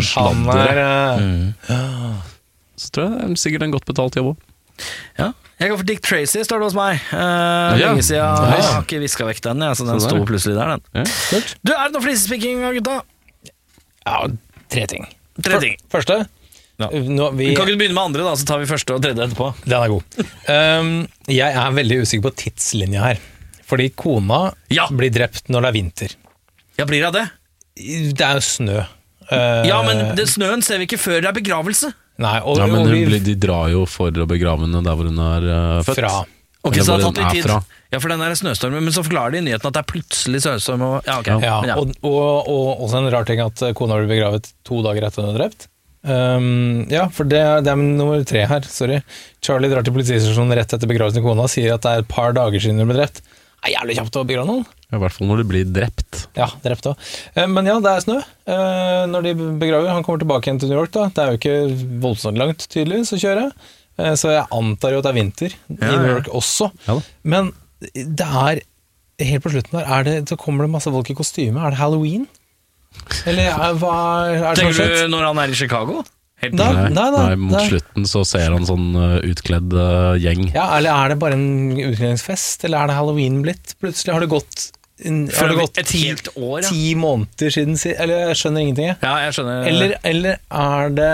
Så tror jeg det er sikkert en godt betalt jobb også. Ja, jeg går for Dick Tracy, står det hos meg. Lenge siden jeg har ikke visket vekk den, så den sto plutselig der, den. Du, er det noe flisespikking, gutta? Ja, tre ting. Første? Ja. Vi kan ikke begynne med andre, da, så tar vi første og tredje etterpå. Den er god. Jeg er veldig usikker på tidslinja her. Fordi kona blir drept når det er vinter. Ja, blir det det? Det er jo snø. Men snøen ser vi ikke før det er begravelse. Nei, men de drar jo for å begrave henne der hvor hun er født. Ok, så det har tatt litt tid. Ja, for den er snøstormen, men så forklarer de i nyheten at det er plutselig snøstorm. Og så en rar ting at kona blir begravet 2 dager etter hun er drept. For det er nummer 3 her, sorry. Charlie drar til politistasjonen rett etter begravelsen til kona og sier at det er et par dager siden hun ble drept. Det er jævlig kjapt å begrave noen. I hvert fall når de blir drept. Ja, drept også. Men ja, det er snø når de begraver. Han kommer tilbake igjen til New York da. Det er jo ikke voldsomt langt tydeligvis å kjøre. Så jeg antar jo at det er vinter i New York også. Ja. Men det er, helt på slutten der, så kommer det masse folk i kostyme. Er det Halloween? Eller hva er det som skjedd? Tenker du når han er i Chicago? Nei, mot slutten så ser han sånn utkledd gjeng. Ja, eller er det bare en utkledningsfest? Eller er det Halloween blitt? Plutselig har det gått et helt år, 10 måneder siden. Eller jeg skjønner ingenting. Ja, jeg skjønner. Eller er det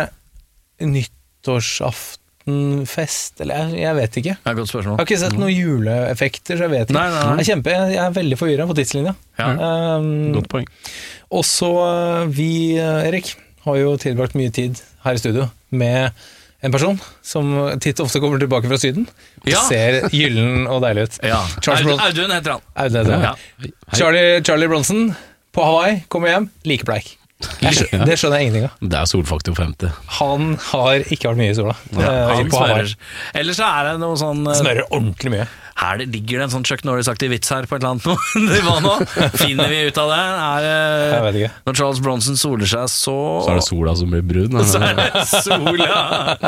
nyttårsaftenfest? Eller jeg vet ikke. Det er et godt spørsmål. Jeg har ikke sett noen juleeffekter, så jeg vet ikke. Nei. Jeg er veldig forvirret på tidslinja. Godt poeng. Og så Erik, har jo tilbrakt mye tid her i studio med en person som titt og ofte kommer tilbake fra Syden og ser gyllen og deilig ut. Ja. Audun heter han. Audun heter han. Ja. Charlie Bronson på Hawaii, kommer hjem, like bleik. Det skjønner jeg ingenting av. Det er solfaktor 50. Han har ikke vært mye i sola. Han smører. Ellers så er det noe sånn Smører ordentlig mye. Her ligger det en sånn Chuck Norris-aktig vits her på et eller annet nivå nå. Finner vi ut av det? Jeg vet ikke. Når Charles Bronson soler seg så er det sola som blir brun. Så er det sola.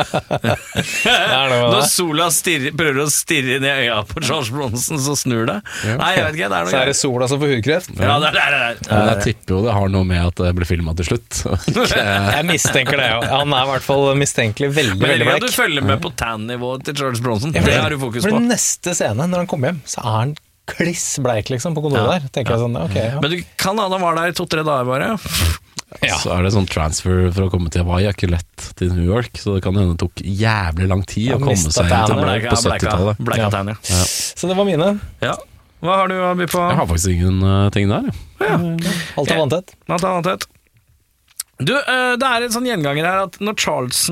Når sola prøver å stirre inn i øya på Charles Bronson, så snur det. Nei, jeg vet ikke, det er noe. Så er det sola som får hudkreft. Ja, det er. Men jeg tipper jo det har noe med at det blir filmet til slutt. Jeg mistenker det, ja. Han er i hvert fall mistenkelig veldig bleik. Men du følger med på tan-nivået til Charles Bronson. Det har du fokus på. For neste scene, når han kommer hjem, så er han kliss bleik liksom på kontoret der. Tenker jeg sånn, ok. Ja. Men du kan han var der 2-3 dager bare. Ja. Så er det sånn transfer for å komme til Hawaii er ikke lett til New York, så det kan hende det tok jævlig lang tid å komme seg til Black på 70-tallet. Ja. Så det var mine. Ja. Hva har du å by på? Jeg har faktisk ingen ting der. Ja. Alt er vanntett. Du, det er en sånn gjenganger her at når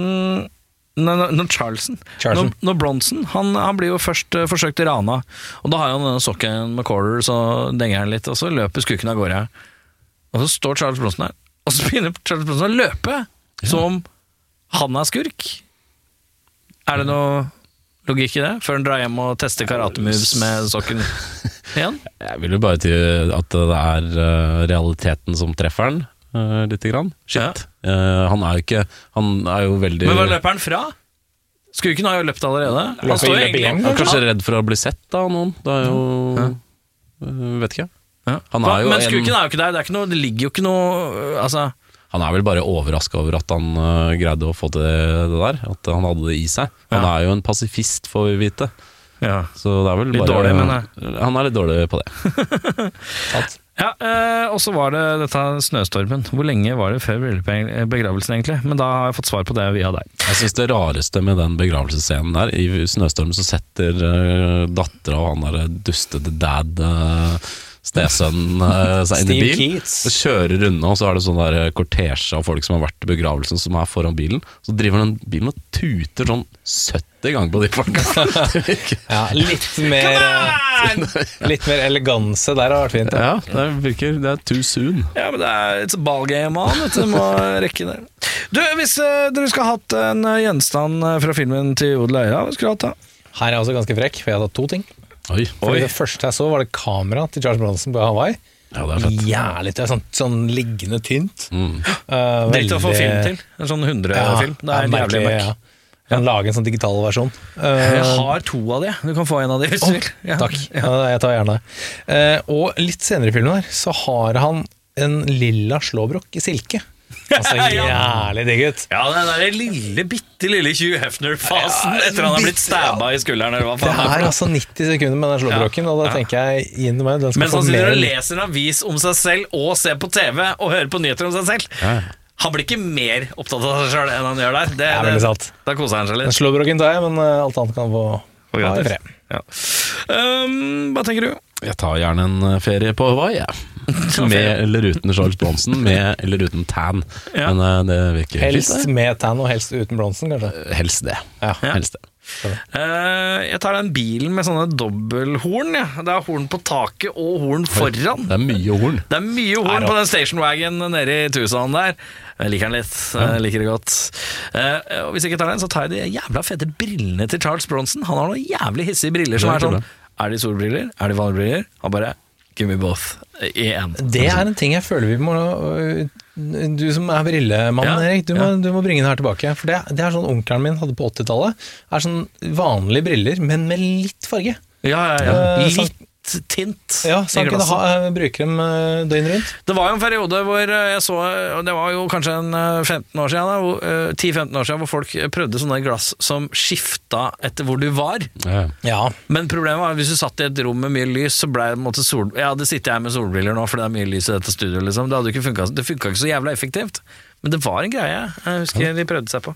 Bronson han blir jo først forsøkt rana, og da har han denne sokken med quarter, så denger han litt, og så løper skukken av gårde, og så står Charles Bronson her, og så begynner Charles Bronson å løpe som han er skurk. Er det noe logikk i det, før han drar hjem og tester karate-moves med sokken igjen? Jeg vil jo bare til at det er realiteten som treffer han litt grann. Shit. Han er jo veldig... Men hva løper han fra? Skurken har jo løpt allerede. Han er kanskje redd for å bli sett av noen. Det er jo... vet ikke. Men skurken er jo ikke der. Det ligger jo ikke noe... Altså... Han er vel bare overrasket over at han greide å få til det der. At han hadde det i seg. Han er jo en pasifist, får vi vite. Ja. Så det er vel litt bare... Dårlig, men han er litt dårlig på det. Ja, og så var det dette snøstormen. Hvor lenge var det før begravelsen egentlig? Men da har jeg fått svar på det via deg. Jeg synes det rareste med den begravelsesscenen der, i snøstormen så setter datteren og han der dustede dad stesønnen seg inn i bil og kjører unna, og så er det sånn der kortesje av folk som har vært i begravelsen som er foran bilen, så driver den bilen og tuter sånn 70 ganger på de folka. Ja, litt mer eleganse der har vært fint. Ja, det er too soon. Ja, men det er et ballgame, man, du må rekke det. Du, hvis dere skal ha hatt en gjenstand fra filmen til Odel Eia, hva skulle du hatt da? Her er jeg også ganske frekk, for jeg hadde 2 ting. Oi. Det første jeg så var det kamera til Charles Bronson på Hawaii. Ja, det er fett. Jævlig, det er sånn liggende tynt. Det er å få film til. En sånn 100-film. Det er jævlig mørk. Ja. Jeg kan lage en sånn digital versjon. Jeg har 2 av de. Du kan få en av de hvis du vil. Ja. Takk, jeg tar gjerne det. Og litt senere i filmen her så har han en lilla slåbrok i silke. Altså jævlig digg ut. Ja, den der bitte lille Hugh Hefner-fasen etter han har blitt stabba i skulderen. Det er altså 90 sekunder med den slåbroken, og da tenker jeg inn i meg. Men sånn sitter du og leser en avis om seg selv og ser på TV og hører på nyheter om seg selv. Han blir ikke mer opptatt av seg selv enn han gjør der. Det er veldig sant. Da koser han seg litt. Den slåbroken tar jeg, men alt annet kan få ha i fred. Ja. Hva tenker du? Jeg tar gjerne en ferie på Hawaii, med eller uten Charles Bronson, med eller uten tan. Ja. Men det virker helst med tan og helst uten Bronson, kanskje? Helst det. Ja. Helst det. Jeg tar den bilen med sånne dobbelthorn. Det er horn på taket og horn foran. Det er mye horn. Det er mye horn på den station wagon nede i Tucson der. Jeg liker den litt, jeg liker det godt. Og hvis jeg ikke tar den, så tar jeg de jævla fete brillene til Charles Bronson. Han har noen jævlig hissige briller som er sånn. Er de solbriller? Er de vanlige briller? Han bare, give me both i en. Det er en ting jeg føler vi må... Du som er brillemannen, Erik, du må bringe den her tilbake. For det er sånn onkelen min hadde på 80-tallet. Er sånn vanlige briller, men med litt farge. Ja. Litt tint. Ja, så han kunne bruke dem døgn rundt. Det var jo en periode hvor jeg så, og det var jo kanskje 15 år siden, 10-15 år siden, hvor folk prøvde sånne glass som skifta etter hvor du var. Ja. Men problemet var at hvis du satt i et rom med mye lys, så ble det måte det sitter jeg med solbriller nå, for det er mye lys i dette studioet, liksom. Det hadde ikke funket, det funket ikke så jævla effektivt. Men det var en greie, jeg husker de prøvde seg på.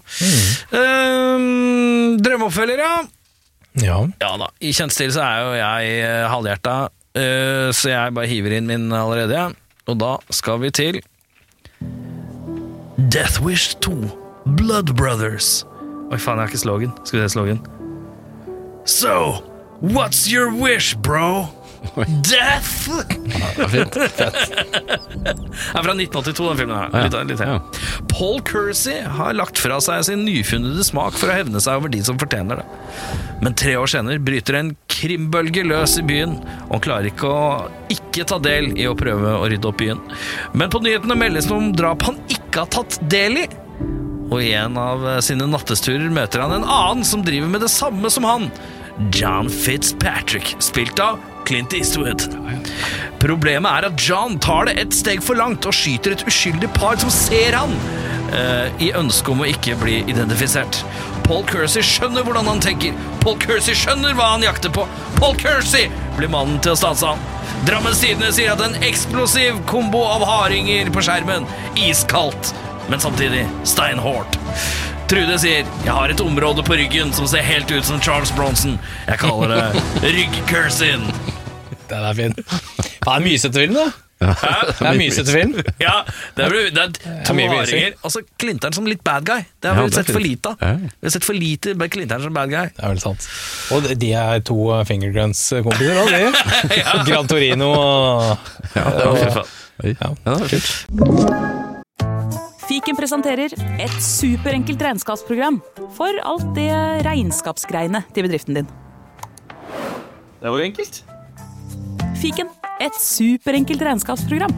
Drømmeoppfølger, ja da, i kjent stil så er jo jeg halvhjerta, så jeg bare hiver inn min allerede, og da skal vi til Death Wish 2, Blood Brothers. Oi, faen, jeg har ikke slogan. Skal vi se slogan? So, what's your wish, bro? Death! Fint. Er fra 1982, den filmen her. Litt her. Paul Kersey har lagt fra seg sin nyfunnede smak for å hevne seg over de som fortjener det. Men 3 år senere bryter en krimbølge løs i byen, og han klarer ikke å ikke ta del i å prøve å rydde opp byen. Men på nyhetene meldes det om drap han ikke har tatt del i. Og i en av sine nattesturer møter han en annen som driver med det samme som han. John Fitzpatrick, spilt av Clint Eastwood. Problemet er at John tar det et steg for langt og skyter et uskyldig par som ser han, i ønske om å ikke bli identifisert. Paul Kersey skjønner hvordan han tenker. Paul Kersey skjønner hva han jakter på. Paul Kersey blir mannen til å stanse han. Drammens Tidende sier at en eksplosiv kombo av haringer på skjermen. Iskaldt, men samtidig steinhårdt. Trude sier, jeg har et område på ryggen som ser helt ut som Charles Bronson. Jeg kaller det ryggkursen. Den er fin. Det er mysete film, da. Det er mysete film. Ja, det er 2 haringer. Og så Clinton som litt bad guy. Det har vi sett for lite av. Vi har sett for lite Clinton som bad guy. Det er vel sant. Og de er 2 Fingerguns-kompiser, da, de. Gran Torino og... Ja, det var kult. Fiken presenterer et superenkelt regnskapsprogram for alt det regnskapsgreiene til bedriften din. Det var enkelt. Fiken, et superenkelt regnskapsprogram.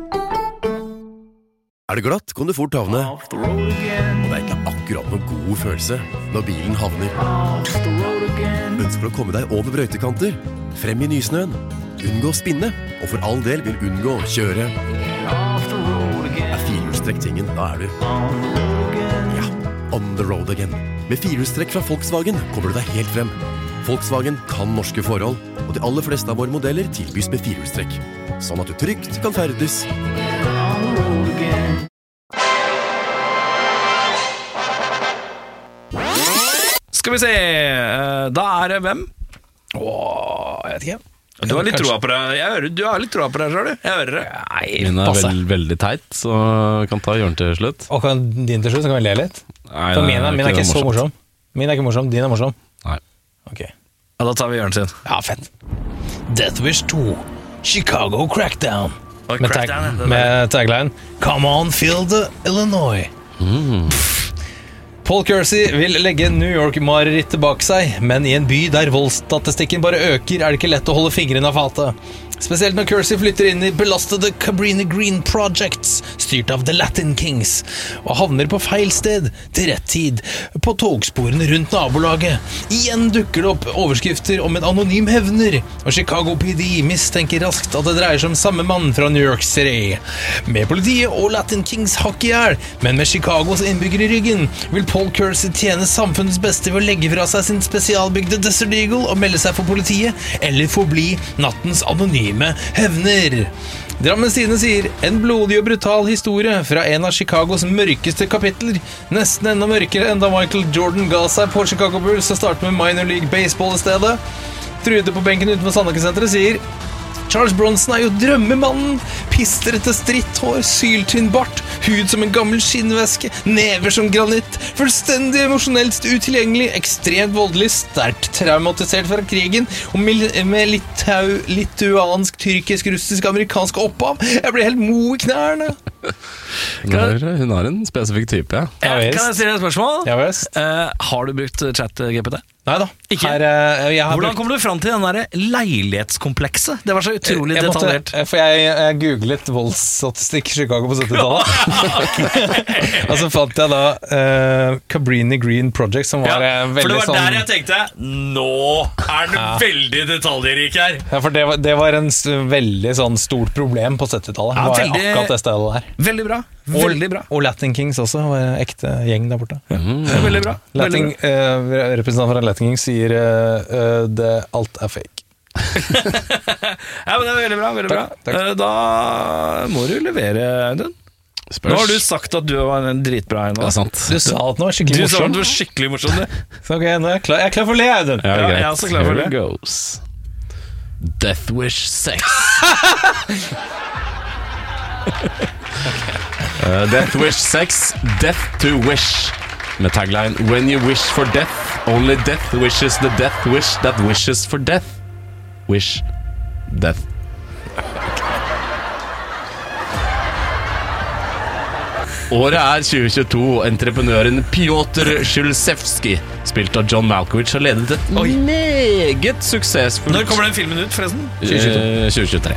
Er det glatt, kan du fort havne. Og det er ikke akkurat noen god følelse når bilen havner. Ønsker å komme deg over brøytekanter, frem i nysnøen, unngå å spinne, og for all del vil unngå å kjøre. Er firehjulstrekk tingen, da er du on the road again. Med firehjulstrekk fra Volkswagen kommer du deg helt frem. Volkswagen kan norske forhold, og de aller fleste av våre modeller tilbys med firehjulstrekk, sånn at du trygt kan ferdes. Skal vi se, da er det hvem? Jeg vet ikke. Du har litt troa på deg. Jeg hører, du har litt troa på deg, ser du? Jeg hører det. Nei, Min er veldig teit, så kan ta Jørn til slutt. Og kan din til slutt, så kan vi le litt. Nei, For min er ikke så morsom. Min er ikke morsom, din er morsom. Nei. Ok. Ja, da tar vi Jørn sin. Ja, fett. Death Wish 2, Chicago Crackdown. Med tagline Come on, feel the Illinois. Paul Kersey vil legge New York-marerittet bak seg, men i en by der voldsstatistikken bare øker, er det ikke lett å holde fingrene av fatet. Spesielt når Kersey flytter inn i belastede Cabrini Green Projects, styrt av The Latin Kings, og havner på feil sted, til rett tid, på togsporene rundt nabolaget. Igjen dukker det opp overskrifter om en anonym hevner, og Chicago PD mistenker raskt at det dreier seg om samme mann fra New York City. Med politiet og Latin Kings hakk i hjel, men med Chicagos innbygger i ryggen, vil Paul Kersey tjene samfunnets beste ved å legge fra seg sin spesialbygde Desert Eagle og melde seg for politiet, eller forbli nattens anonyme hevner. Drammens Tidende sier en blodig og brutal historie fra en av Chicagos mørkeste kapitler, nesten enda mørkere enn da Michael Jordan ga seg på Chicago Bulls og startet med minor league baseball i stedet. Trude på benken utenfor Sandhagen-senteret sier Charles Bronson er jo drømmemannen. Pistrete stritt hår, syltynn bart, hud som en gammel skinnveske, never som granitt, fullstendig emosjonelt utilgjengelig, ekstremt voldelig, sterkt traumatisert fra krigen, og med lituansk, tyrkisk, russisk, amerikansk opphav. Jeg blir helt mo i knærne. Hun har en spesifikk type, ja. Kan jeg stille deg et spørsmål? Ja, visst. Har du brukt ChatGPT? Neida. Ikke? Hvordan kom du fram til den der leilighetskomplekset? Det var så utrolig detaljert. For jeg googlet voldsstatistikk i Chicago på 70-tallet. Og så fant jeg da Cabrini Green Project, som var veldig sånn... For det var der jeg tenkte, nå er den veldig detaljrik her. Ja, for det var en veldig sånn stort problem på 70-tallet. Det var akkurat det stedet der. Veldig bra. Veldig bra. Og Latin Kings også, var en ekte gjeng der borte. Veldig bra. Representanten fra Latin Kings sier alt er fake. Ja, men det er veldig bra, veldig bra. Da må du levere, Audun. Nå har du sagt at du var en dritbra en. Det er sant. Du sa at den var skikkelig morsom. Du sa at du var skikkelig morsom. Så ok, nå er jeg klar for å le, Audun. Ja, jeg er også klar for Here det. it goes. Death Wish 6. Death Wish 6, Death to Wish. Med tagline When you wish for death, only death wishes the death wish that wishes for death. Wish death. Året er 2022. Entreprenøren Piotr Shulsevski, spilt av John Malkovich, har ledet et meget suksessfullt... Når kommer den filmen ut, forresten? 2023.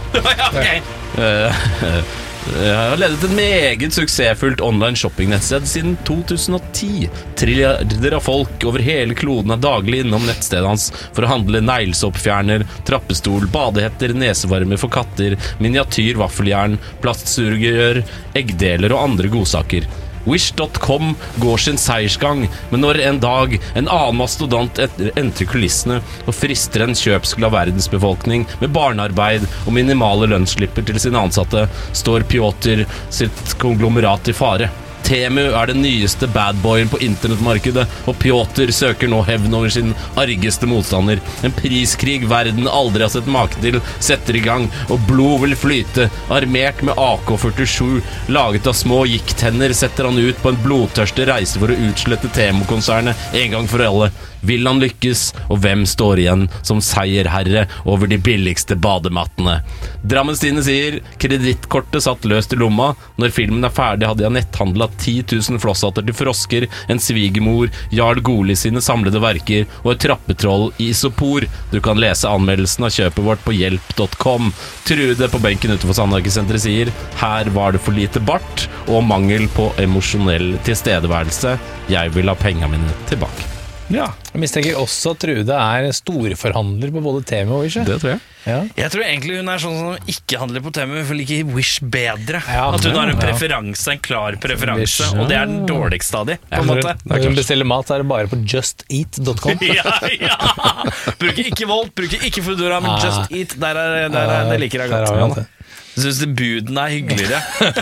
Har ledet et meget suksessfullt online shoppingnettsted siden 2010. Trilliarder av folk over hele kloden er daglig innom nettstedet hans for å handle neglesoppfjerner, trappestol, badehetter, nesevarmer for katter, miniatyr vaffeljern, plastsugerør, eggdeler og andre godsaker. Wish.com går sin seiersgang, men når en dag en annen mastodont entrer kulissene og frister en kjøpsglad verdensbefolkning med barnearbeid og minimale lønnsslipper til sine ansatte, står Piotr sitt konglomerat i fare. Temu er den nyeste badboyen på internettmarkedet, og Piotr søker nå hevn over sin argeste motstander. En priskrig verden aldri har sett make til setter i gang, og blod vil flyte. Armert med AK-47, laget av små gikktenner, setter han ut på en blodtørstig reise for å utslette Temu-konsernet en gang for alle. Vil han lykkes, og hvem står igjen som seierherre over de billigste bademattene? Drammenstine sier kredittkortet satt løst i lomma. Når filmen er ferdig hadde jeg netthandlet 10 000 flosshatter til frosker, en svigermor, Jarl Goli sine samlede verker og et trappetroll i isopor. Du kan lese anmeldelsen av kjøpet vårt på hjelp.com. Trude på benken utenfor Sandhagesenteret sier her var det for lite bart og mangel på emosjonell tilstedeværelse. Jeg vil ha pengene mine tilbake. Ja. Jeg mistenker også at Trude er storforhandler på både Temu og Wish. Det tror jeg. Ja. Jeg tror egentlig hun er sånn som ikke handler på Temu, for liker Wish bedre. Ja, at hun har en ja. preferanse, en klar preferanse, Wish, ja. og det er den dårligste av de, på en måte. Når hun bestiller mat, er det bare på justeat.com. Ja! Bruker ikke Volt, bruker ikke Foodora, men Just Eat. Det liker jeg godt. Der har vi det. Jeg synes buden er hyggeligere.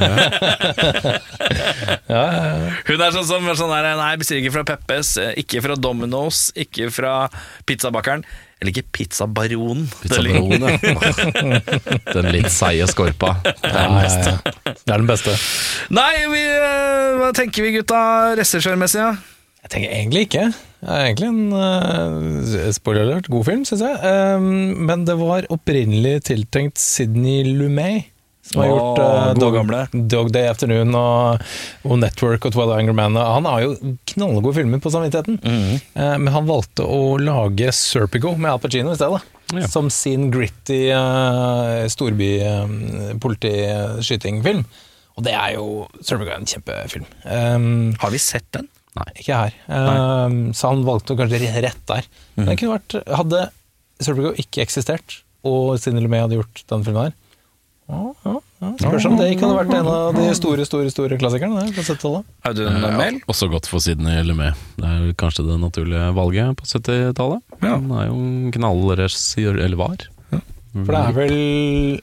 Hun er sånn som sånn der, nei, bestiller ikke fra Peppes, ikke fra Domino's, ikke fra pizzabakeren. Eller ikke pizzabaronen. Pizzabaronen, ja. Den litt seige skorpa. Det er den beste. Det er den beste. Nei, hva tenker vi gutta regissørmessig, ja? Jeg tenker egentlig ikke. Det er egentlig en spoiler alert, god film, synes jeg. Men det var opprinnelig tiltenkt Sidney Lumet, som har gjort Dog Day Afternoon og Network og 12 Angry Men. Han har jo knallgode filmer på samvittigheten, men han valgte å lage Serpico med Al Pacino i stedet. Ja. Som sin gritty storby-politiskytingfilm. Og det er jo Serpico er en kjempefilm. Har vi sett den? Nei, ikke her. Så han valgte kanskje rett der. Men det kunne vært, hadde Serpico ikke eksistert, og Sidney Lumet hadde gjort den filmen her, spørs om det ikke hadde vært en av de store klassikerne på 70-tallet. Er du en Mel? Også godt for Sidney Lumet. Det er kanskje det naturlige valget på 70-tallet. Ja. Han er jo en knallregissør, eller var. Ja. For det er vel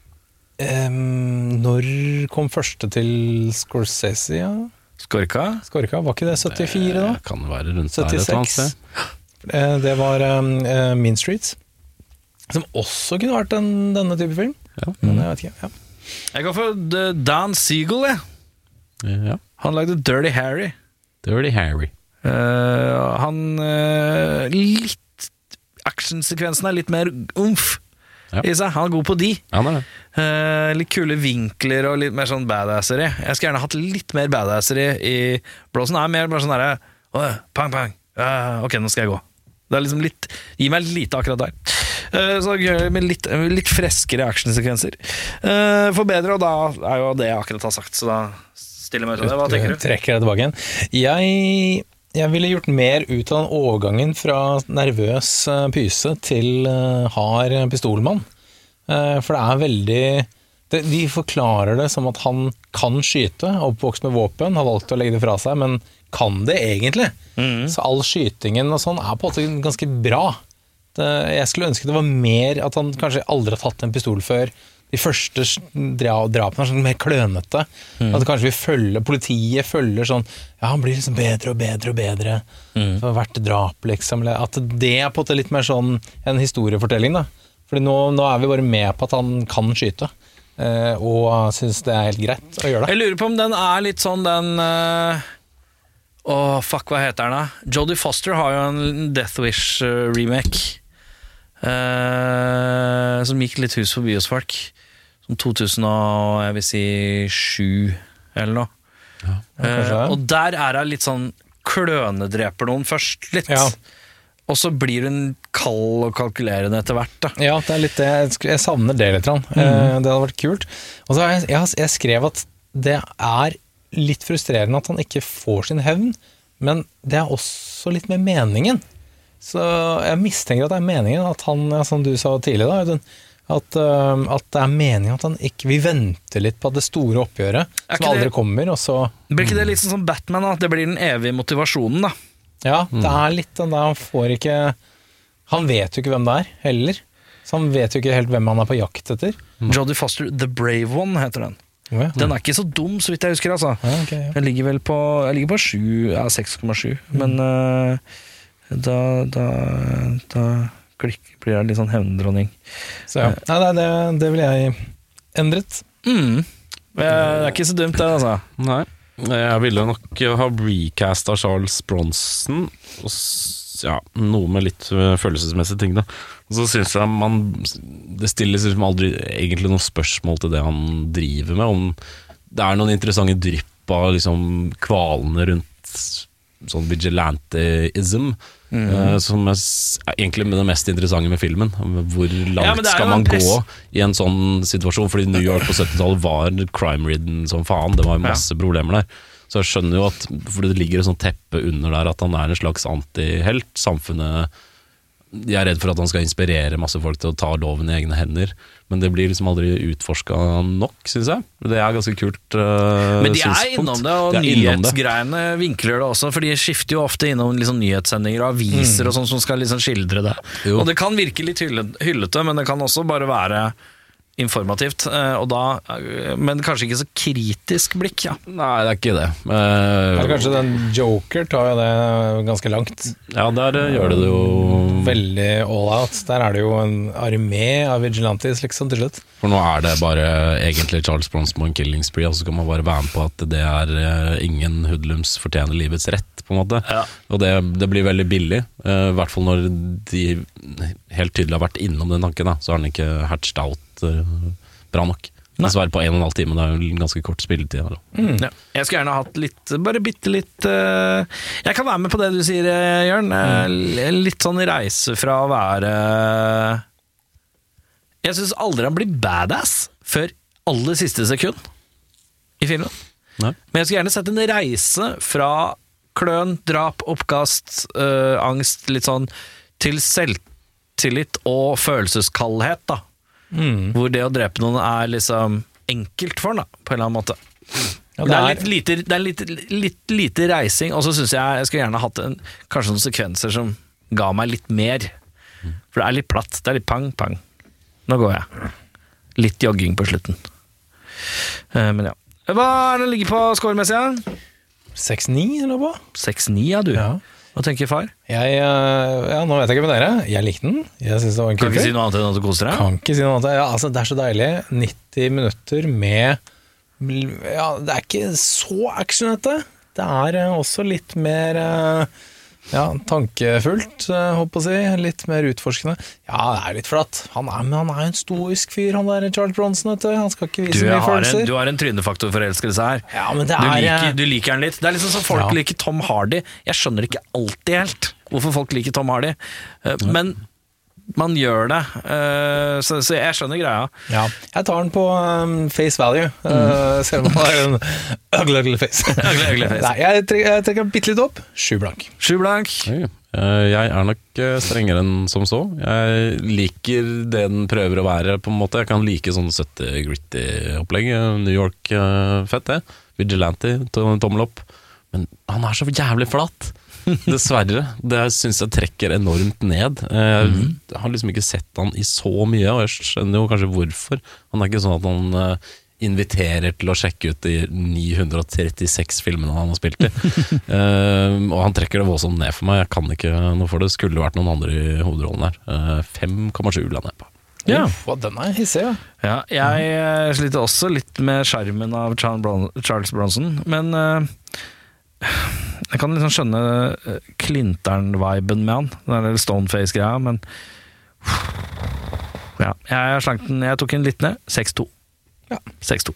når kom første til Scorsese, ja? Skorka, var ikke det 74 da? Kan det være rundt 76. Der det var Mean Streets, som også kunne vært denne type film. Ja. Men jeg vet ikke, ja. Jeg går for Dan Siegel, jeg. Ja. Han lagde Dirty Harry. Dirty Harry. Han litt actionsekvensen er litt mer umf i seg. Han er god på de. Han er det. Litt kule vinkler og litt mer sånn badassery. Jeg skulle gjerne hatt litt mer badassery i Blåsen. Er mer bare sånn derre pang, pang. Ok, nå skal jeg gå. Det er liksom litt, gi meg lite akkurat der. Så med litt freskere actionsekvenser. For bedre, og da er jo det jeg akkurat har sagt, så da stiller jeg meg til det. Hva tenker du? Trekker jeg tilbake igjen. Jeg ville gjort mer ut av den overgangen fra nervøs pyse til hard pistolmann. For det er veldig... De forklarer det som at han kan skyte, oppvokst med våpen, har valgt å legge det fra seg, men kan det egentlig? Så all skytingen og sånn er på en måte ganske bra. Jeg skulle ønske det var mer at han kanskje aldri har tatt en pistol før. De første drapene er sånn mer klønete. At kanskje vi følger, politiet følger sånn, ja, han blir liksom bedre og bedre og bedre for hvert drap, liksom. At det er på en måte litt mer sånn en historiefortelling, da. Fordi nå er vi bare med på at han kan skyte. og synes det er helt greit å gjøre det. Jeg lurer på om den er litt sånn den fuck, hva heter den da? Jodie Foster har jo en Death Wish remake som gikk litt hus forbi hos folk, som 2000 og jeg vil si 7 eller noe. Og der er det litt sånn klønedreper noen først litt, og så blir hun kald og kalkulerende etter hvert da. Ja, det er litt det, jeg savner det litt. Det hadde vært kult. Og så har jeg skrev at det er litt frustrerende at han ikke får sin hevn, men det er også litt med meningen. Så jeg mistenker at det er meningen at han, som du sa tidligere da, at det er meningen at han ikke, vi venter litt på det store oppgjøret som aldri kommer, og så blir ikke det litt sånn som Batman da? Det blir den evige motivasjonen da. Ja, det er litt den der, han får ikke, han vet jo ikke hvem det er heller, så han vet jo ikke helt hvem han er på jakt etter. Jodie Foster, The Brave One heter den. Den er ikke så dum så vidt jeg husker altså. Den ligger vel på 7, 6,7, men da blir det litt sånn hevndronning. Så nei, det vil jeg endret. Det er ikke så dumt det altså. Nei, jeg ville nok ha recastet Charles Bronson og noe med litt følelsesmessige ting da. Og så synes jeg det stilles liksom aldri egentlig noen spørsmål til det han driver med, om det er noen interessante drypp av liksom kvalene rundt sånn vigilanteism, som er egentlig det mest interessante med filmen. Hvor langt skal man gå i en sånn situasjon, fordi New York på 70-tallet var crime-ridden som faen, det var masse problemer der. Så jeg skjønner jo at, fordi det ligger et sånt teppe under der, at han er en slags antihelt. Samfunnet, jeg er redd for at han skal inspirere masse folk til å ta loven i egne hender, men det blir liksom aldri utforsket nok, synes jeg. Det er ganske kult synspunkt. Men de er innom det, og nyhetsgreiene vinkler det også, for de skifter jo ofte innom liksom nyhetssendinger og aviser og sånn som skal liksom skildre det. Jo. Og det kan virke litt hyllete, men det kan også bare være informativt, og da, men kanskje ikke så kritisk blikk, Nei, det er ikke det. Kanskje den Joker tar jo det ganske langt. Ja, der gjør det jo veldig all out. Der er det jo en armé av vigilantes liksom til slutt. For nå er det bare egentlig Charles Bronson på en killing spree, og så kan man bare være med på at det er ingen hoodlums fortjener livets rett, på en måte. Og det blir veldig billig, i hvert fall når de helt tydelig har vært innom den tanken, da. Så har den ikke hatched out bra nok. Dessverre på 1,5 time, det er jo en ganske kort spilletid. Ja. Jeg skulle gjerne hatt litt, bare bitte litt jeg kan være med på det du sier, Jørn. Litt sånn reise fra å være jeg synes aldri han blir badass før aller siste sekund i filmen. Men jeg skulle gjerne sett en reise fra kløn, drap, oppkast, angst, litt sånn til selvtillit og følelseskaldhet da. Hvor det å drepe noen er liksom enkelt for han da, på en eller annen måte. Det er litt lite reising, og så synes jeg skulle gjerne hatt kanskje noen sekvenser som ga meg litt mer. For det er litt platt, det er litt pang, pang. Nå går jeg. Litt jogging på slutten. Men ja. Hva er det ligger på scoremessig? 6-9 eller hva? 6-9, du. Hva tenker far? Nå vet jeg ikke med dere. Jeg likte den. Jeg synes det var en kul film. Kan ikke si noe annet enn at du koser deg? Kan ikke si noe annet. Altså, det er så deilig. 90 minutter med det er ikke så actionete. Det er også litt mer tankefullt, håper å si. Litt mer utforskende. Ja, det er litt flatt. Han er jo en stoisk fyr, han der Charles Bronson, vet du. Han skal ikke vise mye følelser. Du har en trynefaktor forelskelse her. Ja, men det er du liker han litt. Det er liksom som folk liker Tom Hardy. Jeg skjønner ikke alltid helt hvorfor folk liker Tom Hardy. Men man gjør det, så jeg skjønner greia. Ja, jeg tar den på face value, selv om han er en ugly face. Nei, jeg trekker den bitte litt opp. 7 blank. 7 blank. Jeg er nok strengere enn som så. Jeg liker det den prøver å være, på en måte. Jeg kan like sånn 70 gritty opplegg. New York, fett det. Vigilante, tommel opp. Men han er så jævlig flatt. Dessverre. Det synes jeg trekker enormt ned. Jeg har liksom ikke sett han i så mye, og jeg skjønner jo kanskje hvorfor. Han er ikke sånn at han inviterer til å sjekke ut de 936 filmene han har spilt i. Og han trekker det voldsomt ned for meg. Jeg kan ikke noe for det. Skulle vært noen andre i hovedrollen her. 5,7 lander jeg på. Ja. Den er hissig, ja. Ja, jeg sliter også litt med skjermen av Charles Bronson, men jeg kan liksom skjønne Klintern-viben med han, den der Stoneface-greia, men ja, jeg tok en litt ned, 6-2. Ja. 6-2.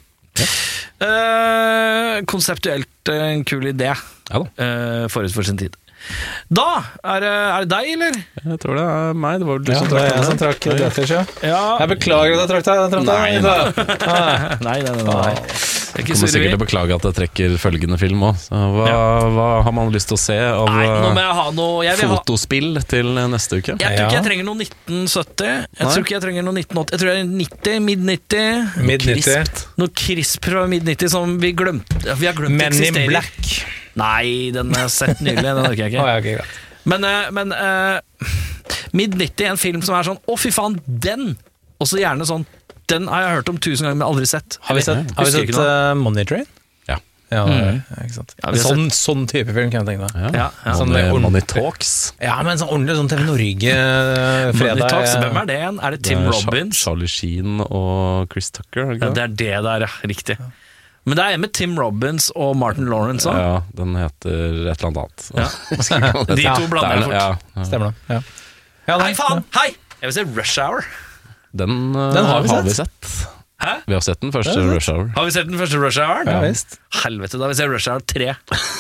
Konseptuelt en kul idé, forut for sin tid. Da, er det deg, eller? Jeg tror det er meg. Det var du som Det var trakk jeg den. som trakk Deathwish, ja. Ja. Jeg beklager at jeg trakk deg. Nei. Jeg kommer sikkert til å beklage at jeg trekker følgende film også. Hva har man lyst til å se av Nei, nå må jeg ha noe jeg vil ha. fotospill til neste uke? Jeg tror ikke jeg trenger noe 1970. Jeg tror ikke jeg trenger noe 1980. Jeg tror jeg er 90, mid-90. Mid-90. Noe krisp fra mid-90 som vi har glemt Men in eksisterer. Black. Nei, den har jeg sett nylig. Den orker jeg ikke. Okay, greit. Men mid-90, en film som er sånn, fy faen, den! Og så gjerne sånn, den har jeg hørt om 1000 ganger, men aldri sett. Har vi sett Money Train? Ja. Ja, ikke sant. Ja, vi har Sånn type film kan jeg tenke meg. Ja. Sånn Money Talks. Ja, men sånn ordentlig sånn TV Norge fredag. Money Talks, hvem er det igjen? Er det Tim Robbins? Charlie Sheen og Chris Tucker. Ja, det er det der, ja. Riktig. Men det er med Tim Robbins og Martin Lawrence også. Ja, den heter et eller annet. Ja. De to blander jeg fort. Ja. Stemmer det. Ja. Hei, faen! Hei! Jeg vil se Rush Hour. Den har vi sett. Hæ? Vi har sett den første Rush Hour. Har vi sett den første Rush Hour? Ja, visst. Helvete, da vil jeg se Rush Hour 3.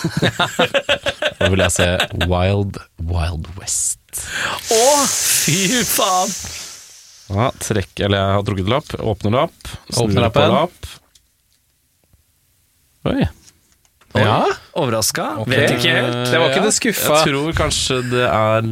Da vil jeg se Wild West. Fy faen! Ja, jeg har trukket lapp. Åpner lapp. Åpner lappen. Oi. Ja. Overraska? Ok. Vet ikke helt. Det var ikke det skuffa. Jeg tror kanskje det er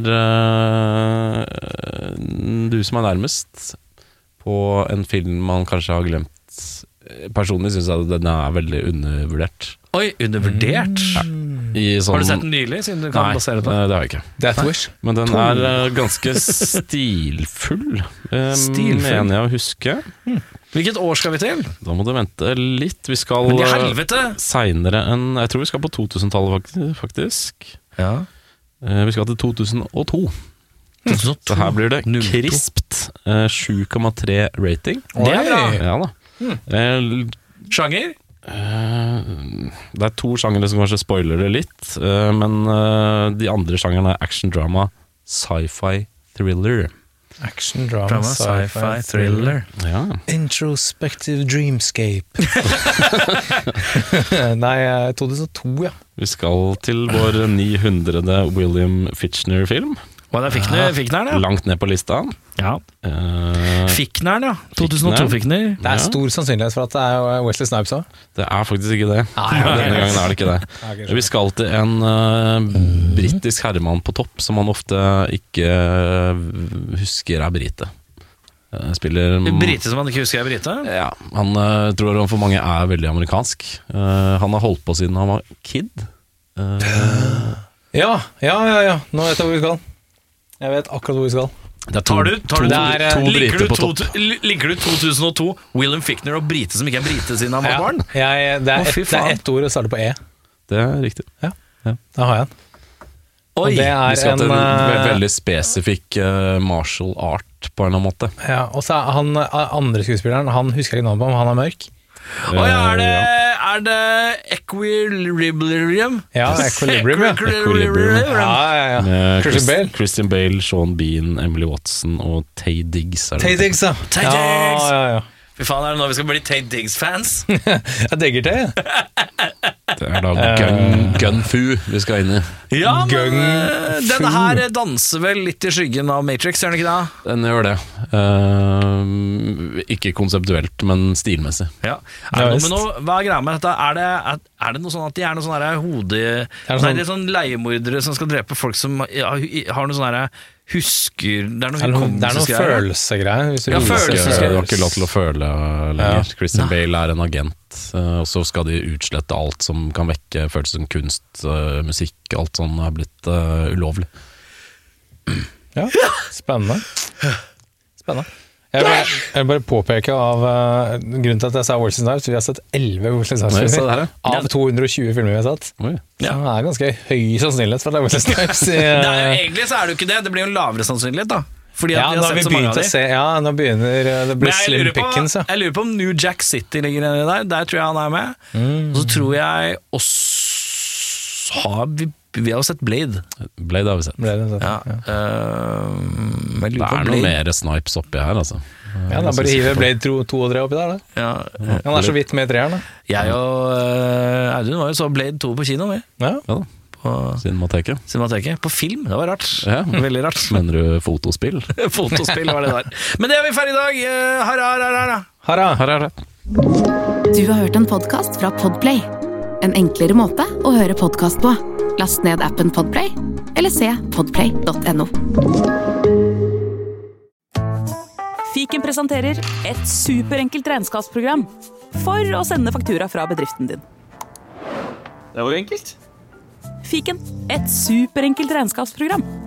du som er nærmest på en film man kanskje har glemt. Personlig synes jeg den er veldig undervurdert. Oi, undervurdert? Har du sett den nylig, siden du kan basere det på? Nei, det har jeg ikke. Deathwish. Men den er ganske stilfull, mener jeg å huske. Hvilket år skal vi til? Da må du vente litt. Vi skal Men i helvete! senere enn jeg tror vi skal på 2000-tallet, faktisk. Ja. Vi skal til 2002. Så her blir det krispt 7,3 rating. Det er bra. Ja da. Sjanger? Det er to sjangere som kanskje spoiler det litt, men de andre sjangerne er action, drama, sci-fi, thriller. Action, drama, sci-fi, thriller. Ja. Introspective dreamscape. Nei, 2002, ja. Vi skal til vår 900. William Fichtner-film. Hva er det Fichtneren, ja? Langt ned på lista. Ja. Fichtneren, ja. 2002-Fichtner. Det er stor sannsynlighet for at det er Wesley Snipes også. Det er faktisk ikke det. Denne gangen er det ikke det. Vi skal til en britisk herremann på topp som man ofte ikke husker er brite. Spiller Brite som man ikke husker er brite? Ja, han tror han for mange er veldig amerikansk. Han har holdt på siden han var kid. Ja. Nå vet jeg hvor vi skal. Jeg vet akkurat hvor vi skal. Det er to briter på topp. Linker du 2002 William Fichtner og brite som ikke er brite siden han var barn? Det er ett ord å starte på E. Det er riktig. Ja. Da har jeg den. Oi, og det er vi skal til en veldig spesifikk martial art på en eller annen måte. Ja, og så er han andre skuespilleren, han husker jeg ikke navnet på, men han er mørk. Er det Equilibrium? Ja, Equilibrium. Ja. Med Christian Bale, Sean Bean, Emily Watson og Taye Diggs. Taye Diggs, ja. Taye Diggs! Ja. Fy faen, er det nå vi skal bli Taye Diggs-fans? Jeg digger Taye. Det er da Gun-Fu vi skal inn i. Ja, men denne her danser vel litt i skyggen av Matrix, gjør den ikke det? Den gjør det. Ikke konseptuelt, men stilmessig. Ja. Hva er greia med dette? Er det noe sånn at de er noe sånn hodet... Nei, det er sånn leiemordere som skal drepe folk som har noe sånn husker... Det er noe følelsegreier. Ja, følelsesgreier. Du har ikke lov til å føle lenger. Christian Bale er en agent, og så skal de utslette alt som kan vekke følelser som kunst, musikk, alt sånn er blitt ulovlig. Ja, spennende. Jeg vil bare påpeke av grunnen til at jeg sa Wesley Snipes. Vi har sett 11 Wesley Snipes-filmer av 220 filmer vi har sett. Så det er ganske høy sannsynlighet for at det er Wesley Snipes. Egentlig så er det jo ikke det. Det blir jo en lavere sannsynlighet da. Fordi at vi har sett så mange av de. Nå begynner det blir Slim Pickens. Jeg lurer på om New Jack City ligger nedi der tror jeg han er med. Og så tror jeg også vi har sett Blade. Blade har vi sett. Det er noe mer Snipes oppi her, altså. Ja, da bare hiver Blade 2 og 3 oppi der, da. Ja. Han er så vidt med 3'eren, da. Jeg og Audun var jo så Blade 2 på kino, vi. Ja da. På Cinemateket. På film, det var rart. Ja. Veldig rart. Mener du fotospill? Fotospill var det der. Men det er vi ferdig i dag. Harra. Du har hørt en podcast fra Podplay. En enklere måte å høre podcast på. Last ned appen Podplay, eller se podplay.no. Fiken presenterer et superenkelt regnskapsprogram for å sende faktura fra bedriften din. Det var enkelt. Fiken, et superenkelt regnskapsprogram.